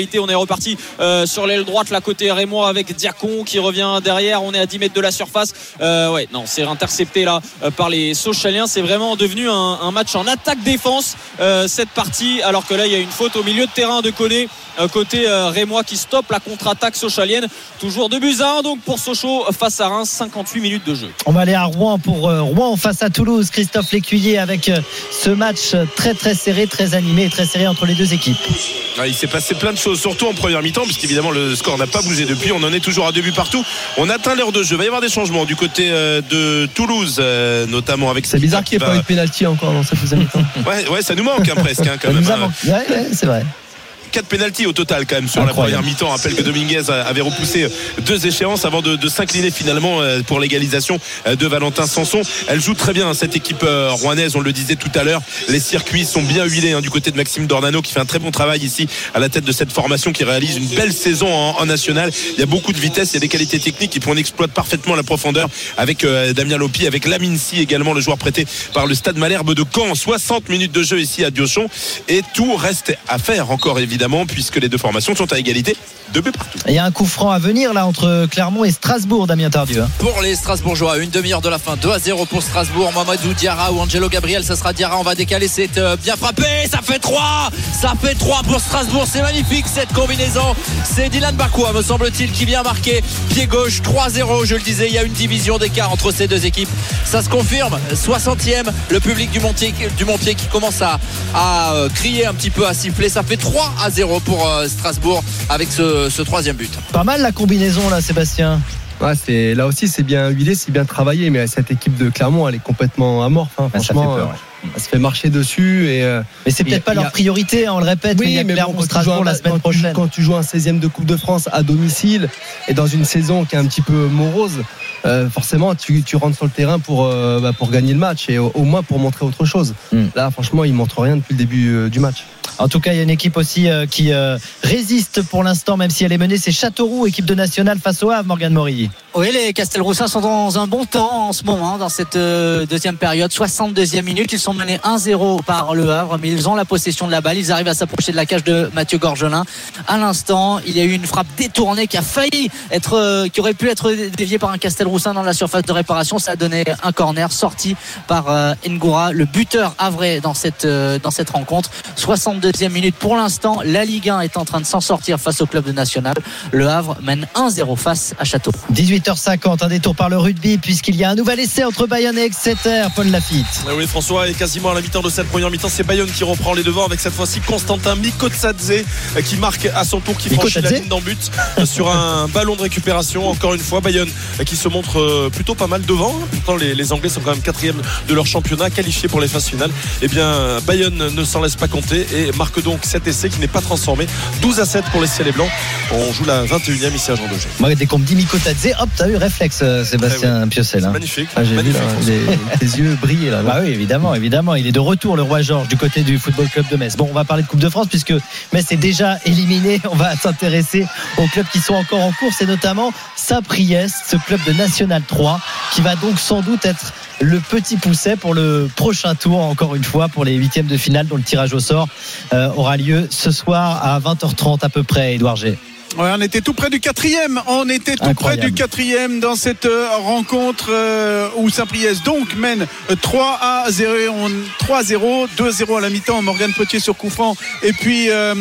égalité. On est reparti euh, sur l'aile droite, là côté rémois avec Diacon qui revient derrière. On est à dix mètres de la surface. Euh, ouais, non, c'est intercepté là euh, par les Sochaliens. C'est vraiment devenu un, un match en attaque-défense euh, cette partie. Alors que là, il y a une faute au milieu de terrain de Koné euh, côté euh, rémois qui stoppe la contre-attaque sochalienne. Toujours deux buts à un donc pour Sochaux face à Reims. cinquante-huit minutes de jeu. On va aller à Rouen pour euh, Rouen face à Toulouse. Christophe Lécuyer avec euh, ce match très très serré, très animé et très serré entre les deux équipes. Ah, il s'est passé plein de choses, surtout en première mi-temps, puisqu'évidemment le score n'a pas bougé depuis. On en est toujours à deux buts partout. On atteint l'heure de jeu. Il va y avoir des changements du côté euh, de Toulouse, euh, notamment avec. C'est bizarre qu'il n'y ait va... pas eu de pénalty encore dans cette deuxième mi-temps. ouais, ouais, ça nous manque hein, presque hein, quand ça même. Nous hein. ouais, ouais, c'est vrai. quatre pénaltys au total quand même sur Incroyable. La première mi-temps. On rappelle que Dominguez avait repoussé deux échéances avant de, de s'incliner finalement pour l'égalisation de Valentin Sanson. Elle joue très bien cette équipe rouennaise, on le disait tout à l'heure. Les circuits sont bien huilés hein, du côté de Maxime Dornano qui fait un très bon travail ici à la tête de cette formation, qui réalise une belle saison en, en national. Il y a beaucoup de vitesse, il y a des qualités techniques et puis on exploite parfaitement la profondeur avec euh, Damien Lopi, avec Lamine Si également, le joueur prêté par le Stade Malherbe de Caen. soixante minutes de jeu ici à Diochon et tout reste à faire encore évidemment, puisque les deux formations sont à égalité, deux buts partout. Il y a un coup franc à venir là entre Clermont et Strasbourg, Damien Tardieu. Pour les Strasbourgeois, une demi-heure de la fin, deux à zéro pour Strasbourg. Mamadou Diarra ou Angelo Gabriel, ça sera Diarra, on va décaler, c'est bien frappé, ça fait trois, ça fait trois pour Strasbourg, c'est magnifique cette combinaison. C'est Dylan Bakoua, me semble-t-il, qui vient marquer pied gauche. Trois zéro, je le disais, il y a une division d'écart entre ces deux équipes, ça se confirme. Soixantième, le public du Montpied, du Montpied qui commence à, à crier un petit peu, à siffler. Ça fait trois à zéro pour Strasbourg avec ce, ce troisième but. Pas mal la combinaison là, Sébastien. Ouais, c'est, là aussi c'est bien huilé, c'est bien travaillé, mais cette équipe de Clermont elle est complètement amorphe hein, franchement. Ça fait peur, ouais. Elle se fait marcher dessus et euh, mais c'est peut-être pas leur a... priorité, on le répète. Oui, mais il y a Clermont bon, Strasbourg la semaine quand prochaine. Tu, quand tu joues un seizième de Coupe de France à domicile et dans une saison qui est un petit peu morose, euh, forcément tu, tu rentres sur le terrain pour, euh, bah, pour gagner le match et au, au moins pour montrer autre chose. Mm. Là franchement ils montrent rien depuis le début euh, du match. En tout cas, il y a une équipe aussi euh, qui euh, résiste pour l'instant, même si elle est menée. C'est Châteauroux, équipe de nationale face au Havre, Morgane Morilly. Oui, les Castelroussins sont dans un bon temps en ce moment, dans cette euh, deuxième période. soixante-deuxième minute, ils sont menés un zéro par le Havre, mais ils ont la possession de la balle. Ils arrivent à s'approcher de la cage de Mathieu Gorgelin. À l'instant, il y a eu une frappe détournée qui a failli être, euh, qui aurait pu être déviée par un Castelroussin dans la surface de réparation. Ça a donné un corner sorti par euh, Ngoura, le buteur havrais dans cette, euh, dans cette rencontre. soixante-deuxième minute pour l'instant, la Ligue un est en train de s'en sortir face au club de national. Le Havre mène un zéro face à Châteauroux. dix-huit heures cinquante, un détour par le rugby puisqu'il y a un nouvel essai entre Bayonne et Exeter. Paul Lafitte. Oui, François, est quasiment à la mi-temps de cette première mi-temps. C'est Bayonne qui reprend les devants avec cette fois-ci Constantin Mikotsadze qui marque à son tour, qui franchit la ligne d'en but sur un ballon de récupération. Encore une fois, Bayonne qui se montre plutôt pas mal devant. Pourtant, les, les Anglais sont quand même quatrième de leur championnat, qualifiés pour les phases finales. Eh bien, Bayonne ne s'en laisse pas compter et marque donc cet essai qui n'est pas transformé. Douze à sept pour les ciels et blancs. On joue la vingt et unième ici à Jean Daugé. Moi, dès qu'on me dit Mikotadze, hop, t'as eu réflexe, Sébastien oui. Piocel. Hein. Magnifique. Ah, j'ai magnifique. vu là, les, les yeux briller là. Bah oui, évidemment, évidemment. Il est de retour, le Roi Georges, du côté du Football Club de Metz. Bon, on va parler de Coupe de France puisque Metz est déjà éliminé. On va s'intéresser aux clubs qui sont encore en course et notamment Saint-Priest, ce club de National trois qui va donc sans doute être le petit pousset pour le prochain tour, encore une fois, pour les huitièmes de finale dont le tirage au sort euh, aura lieu ce soir à vingt heures trente à peu près, Édouard G. Ouais, on était tout près du quatrième. On était tout Incroyable. près du quatrième dans cette euh, rencontre euh, où Saint-Priest donc mène euh, trois à zéro, trois à zéro, deux à zéro à la mi-temps. Morgane Potier sur coup franc et puis euh,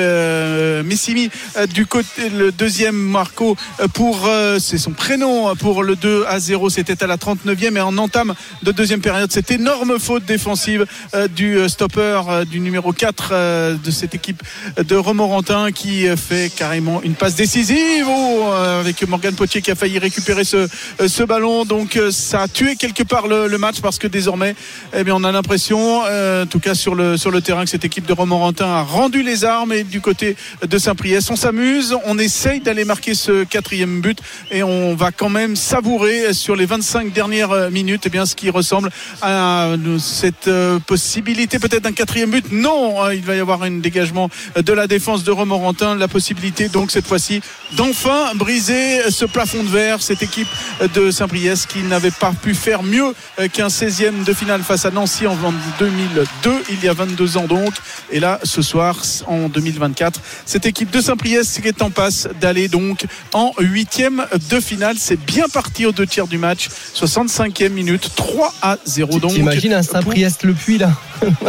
euh, Messimi euh, du côté le deuxième Marco euh, pour euh, c'est son prénom pour le deux à zéro. C'était à la trente-neuvième et en entame de deuxième période. Cette énorme faute défensive euh, du euh, stopper euh, du numéro quatre euh, de cette équipe de Romorantin qui euh, fait carrément une passe décisive oh, avec Morgane Potier qui a failli récupérer ce, ce ballon. Donc ça a tué quelque part le, le match parce que désormais eh bien, on a l'impression euh, en tout cas sur le, sur le terrain que cette équipe de Romorantin a rendu les armes et du côté de Saint-Priest on s'amuse, on essaye d'aller marquer ce quatrième but et on va quand même savourer sur les vingt-cinq dernières minutes eh bien, ce qui ressemble à cette possibilité peut-être d'un quatrième but. Non, il va y avoir un dégagement de la défense de Romorantin, la possibilité donc donc cette fois-ci d'enfin briser ce plafond de verre, cette équipe de Saint-Priest qui n'avait pas pu faire mieux qu'un seizième de finale face à Nancy en deux mille deux, il y a vingt-deux ans donc. Et là, ce soir, en deux mille vingt-quatre, cette équipe de Saint-Priest est en passe d'aller donc en huitième de finale. C'est bien parti aux deux tiers du match, soixante-cinquième minute, trois à zéro donc. T'imagines un Saint-Priest Le Puy là.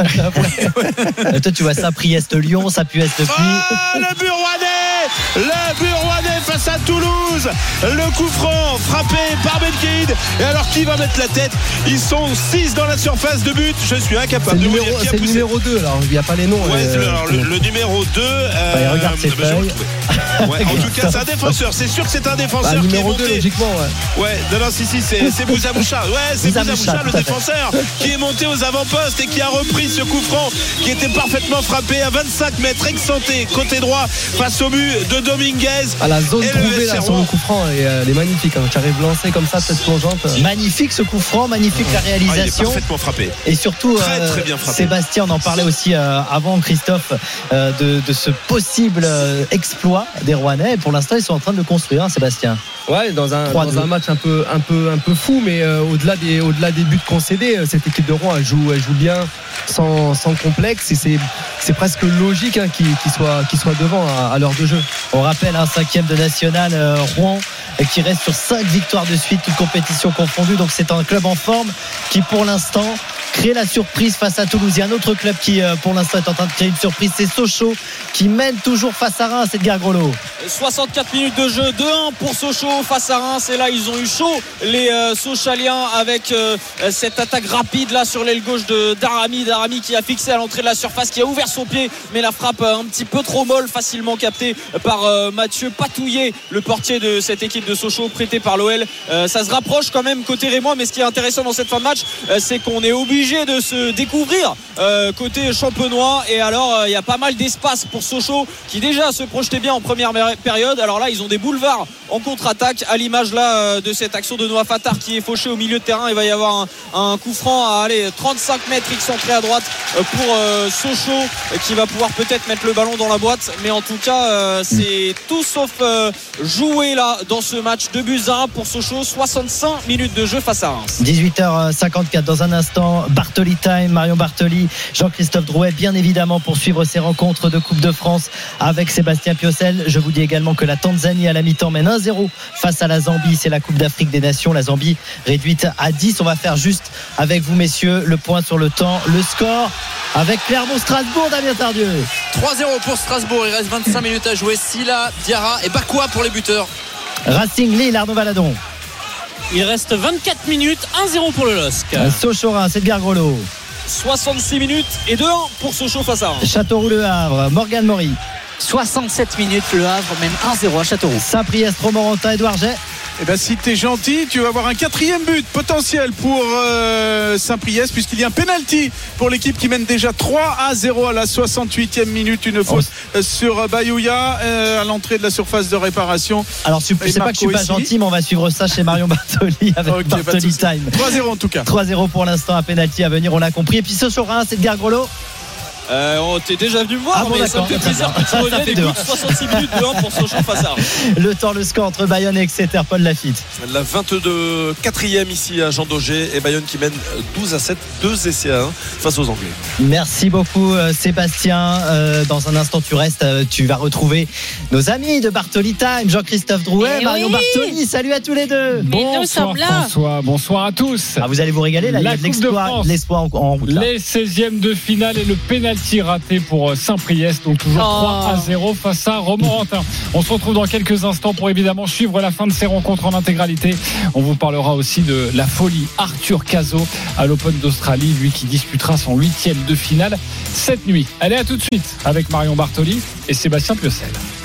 Toi tu vois Saint-Priest Lyon, Saint-Priest Le Puy. Oh, le but rouennais, le but rouennais face à Toulouse, le coup franc frappé par Benkeïd. Et alors qui va mettre la tête? Ils sont six dans la surface de but. Je suis incapable c'est de numéro, vous dire qui a c'est poussé. le numéro deux, alors il n'y a pas les noms. Ouais, euh, alors, le, le numéro deux euh, bah, regarde ses bah, feuilles. Ouais, en tout cas c'est un défenseur, c'est sûr que c'est un défenseur bah, qui est numéro monté. deux logiquement ouais. Ouais, non non si si c'est, c'est Bouza Moucha. Ouais, c'est Bouza Moucha, le défenseur qui est monté aux avant-postes et qui a repris ce coup franc qui était parfaitement frappé à vingt-cinq mètres excentré côté droit face au but de Dominguez. À la zone et trouvée là sur le coup franc, elle est, elle est magnifique. Hein. Tu arrives lancé comme ça, tête plongeante. Magnifique ce coup franc, magnifique la réalisation. Ah, il est parfaitement frappé. Et surtout, très, euh, très bien frappé. Sébastien, on en parlait aussi euh, avant Christophe euh, de, de ce possible euh, exploit des Rouennais. Et pour l'instant, ils sont en train de le construire, hein, Sébastien. Ouais, dans un, dans un match un peu, un peu, un peu fou, mais euh, au-delà des, au-delà des buts concédés, euh, cette équipe de Rouen, elle joue, elle joue bien, sans, sans complexe, et c'est, c'est presque logique hein, qu'ils, qu'ils soient, qu'ils soient devant à, à l'heure de jeu. On rappelle un cinquième de national euh, Rouen euh, qui reste sur cinq victoires de suite, toutes compétitions confondues. Donc c'est un club en forme qui, pour l'instant, crée la surprise face à Toulouse. Il y a un autre club qui, euh, pour l'instant, est en train de créer une surprise, c'est Sochaux qui mène toujours face à Reims. Edgar Grelot. soixante-quatre minutes de jeu, deux un pour Sochaux face à Reims. Et là, ils ont eu chaud, les euh, Sochaliens, avec euh, cette attaque rapide là sur l'aile gauche de Daramy. Daramy qui a fixé à l'entrée de la surface, qui a ouvert son pied, mais la frappe euh, un petit peu trop molle, facilement captée par euh, Mathieu Patouillet, le portier de cette équipe de Sochaux, prêté par l'O L. Euh, ça se rapproche quand même côté rémois, mais ce qui est intéressant dans cette fin de match, euh, c'est qu'on est obligé de se découvrir euh, côté champenois. Et alors, il euh, y a pas mal d'espace pour Sochaux qui déjà se projetait bien en première période. Alors là, ils ont des boulevards en contre-attaque, à l'image là euh, de cette action de Noah Fattar qui est fauché au milieu de terrain. Il va y avoir un, un coup franc à aller trente-cinq mètres excentré à droite euh, pour euh, Sochaux euh, qui va pouvoir peut-être mettre le ballon dans la boîte. Mais en tout cas, euh, c'est tout sauf euh, joué là dans ce match. De buts à un pour Sochaux, soixante-cinq minutes de jeu face à Reims. dix-huit heures cinquante-quatre dans un instant, Bartoli Time, Marion Bartoli, Jean-Christophe Drouet, bien évidemment pour suivre ces rencontres de Coupe de France avec Sébastien Piocel. Je vous dis également que la Tanzanie à la mi-temps mène un zéro face à la Zambie. C'est la Coupe d'Afrique des Nations, la Zambie réduite à dix. On va faire juste avec vous messieurs le point sur le temps, le score avec Clermont-Strasbourg. Damien Tardieu. trois zéro pour Strasbourg, il reste vingt-cinq minutes à jouer. Silla, Diarra et Bakwa pour les buteurs. Racing Lille, Arnaud Valadon. Il reste vingt-quatre minutes, un zéro pour le L O S C. Sochaux-Reims, Edgar Grelot. soixante-six minutes et deux un pour Sochaux face à Reims. Châteauroux-Le Havre, Morgane Maury. soixante-sept minutes, Le Havre mène un zéro à Châteauroux. Saint-Priest, Romorantin, Édouard Jet. Eh ben, si t'es gentil, tu vas avoir un quatrième but potentiel pour euh, Saint-Priest, puisqu'il y a un penalty pour l'équipe qui mène déjà trois à zéro à la soixante-huitième minute. Une faute oh. sur Bayouya euh, à l'entrée de la surface de réparation. Alors, c'est pas que je suis pas gentil, mais on va suivre ça chez Marion Bartoli avec okay, Bartoli Time. trois zéro en tout cas. trois zéro pour l'instant, un penalty à venir, on l'a compris. Et puis Sochaux-Reims, c'est Edgar Grelot. Euh, on t'est déjà venu me voir, ah bon, mais ça me fait plaisir que tu reviennes. Écoute, soixante-six minutes de un pour Sochaux face à Reims. Le temps, le score entre Bayonne et Exeter, Paul Lafitte. La vingt-deux quatrième ici à Jean Daugé et Bayonne qui mène douze à sept, deux essais à un face aux Anglais. Merci beaucoup Sébastien. Euh, dans un instant tu restes, tu vas retrouver nos amis de Bartoli Time, Jean-Christophe Drouet, et Marion oui. Bartoli. Salut à tous les deux. Mais bonsoir François, bonsoir à tous. Ah, vous allez vous régaler là, la il y a de l'espoir, de l'espoir en, en route. Là. Les seizièmes de finale et le pénalty raté pour Saint-Priest, donc toujours oh. trois à zéro face à Romorantin. On se retrouve dans quelques instants pour évidemment suivre la fin de ces rencontres en intégralité. On vous parlera aussi de la folie Arthur Cazot à l'Open d'Australie, lui qui disputera son huitième de finale cette nuit. Allez, à tout de suite avec Marion Bartoli et Sébastien Piocel.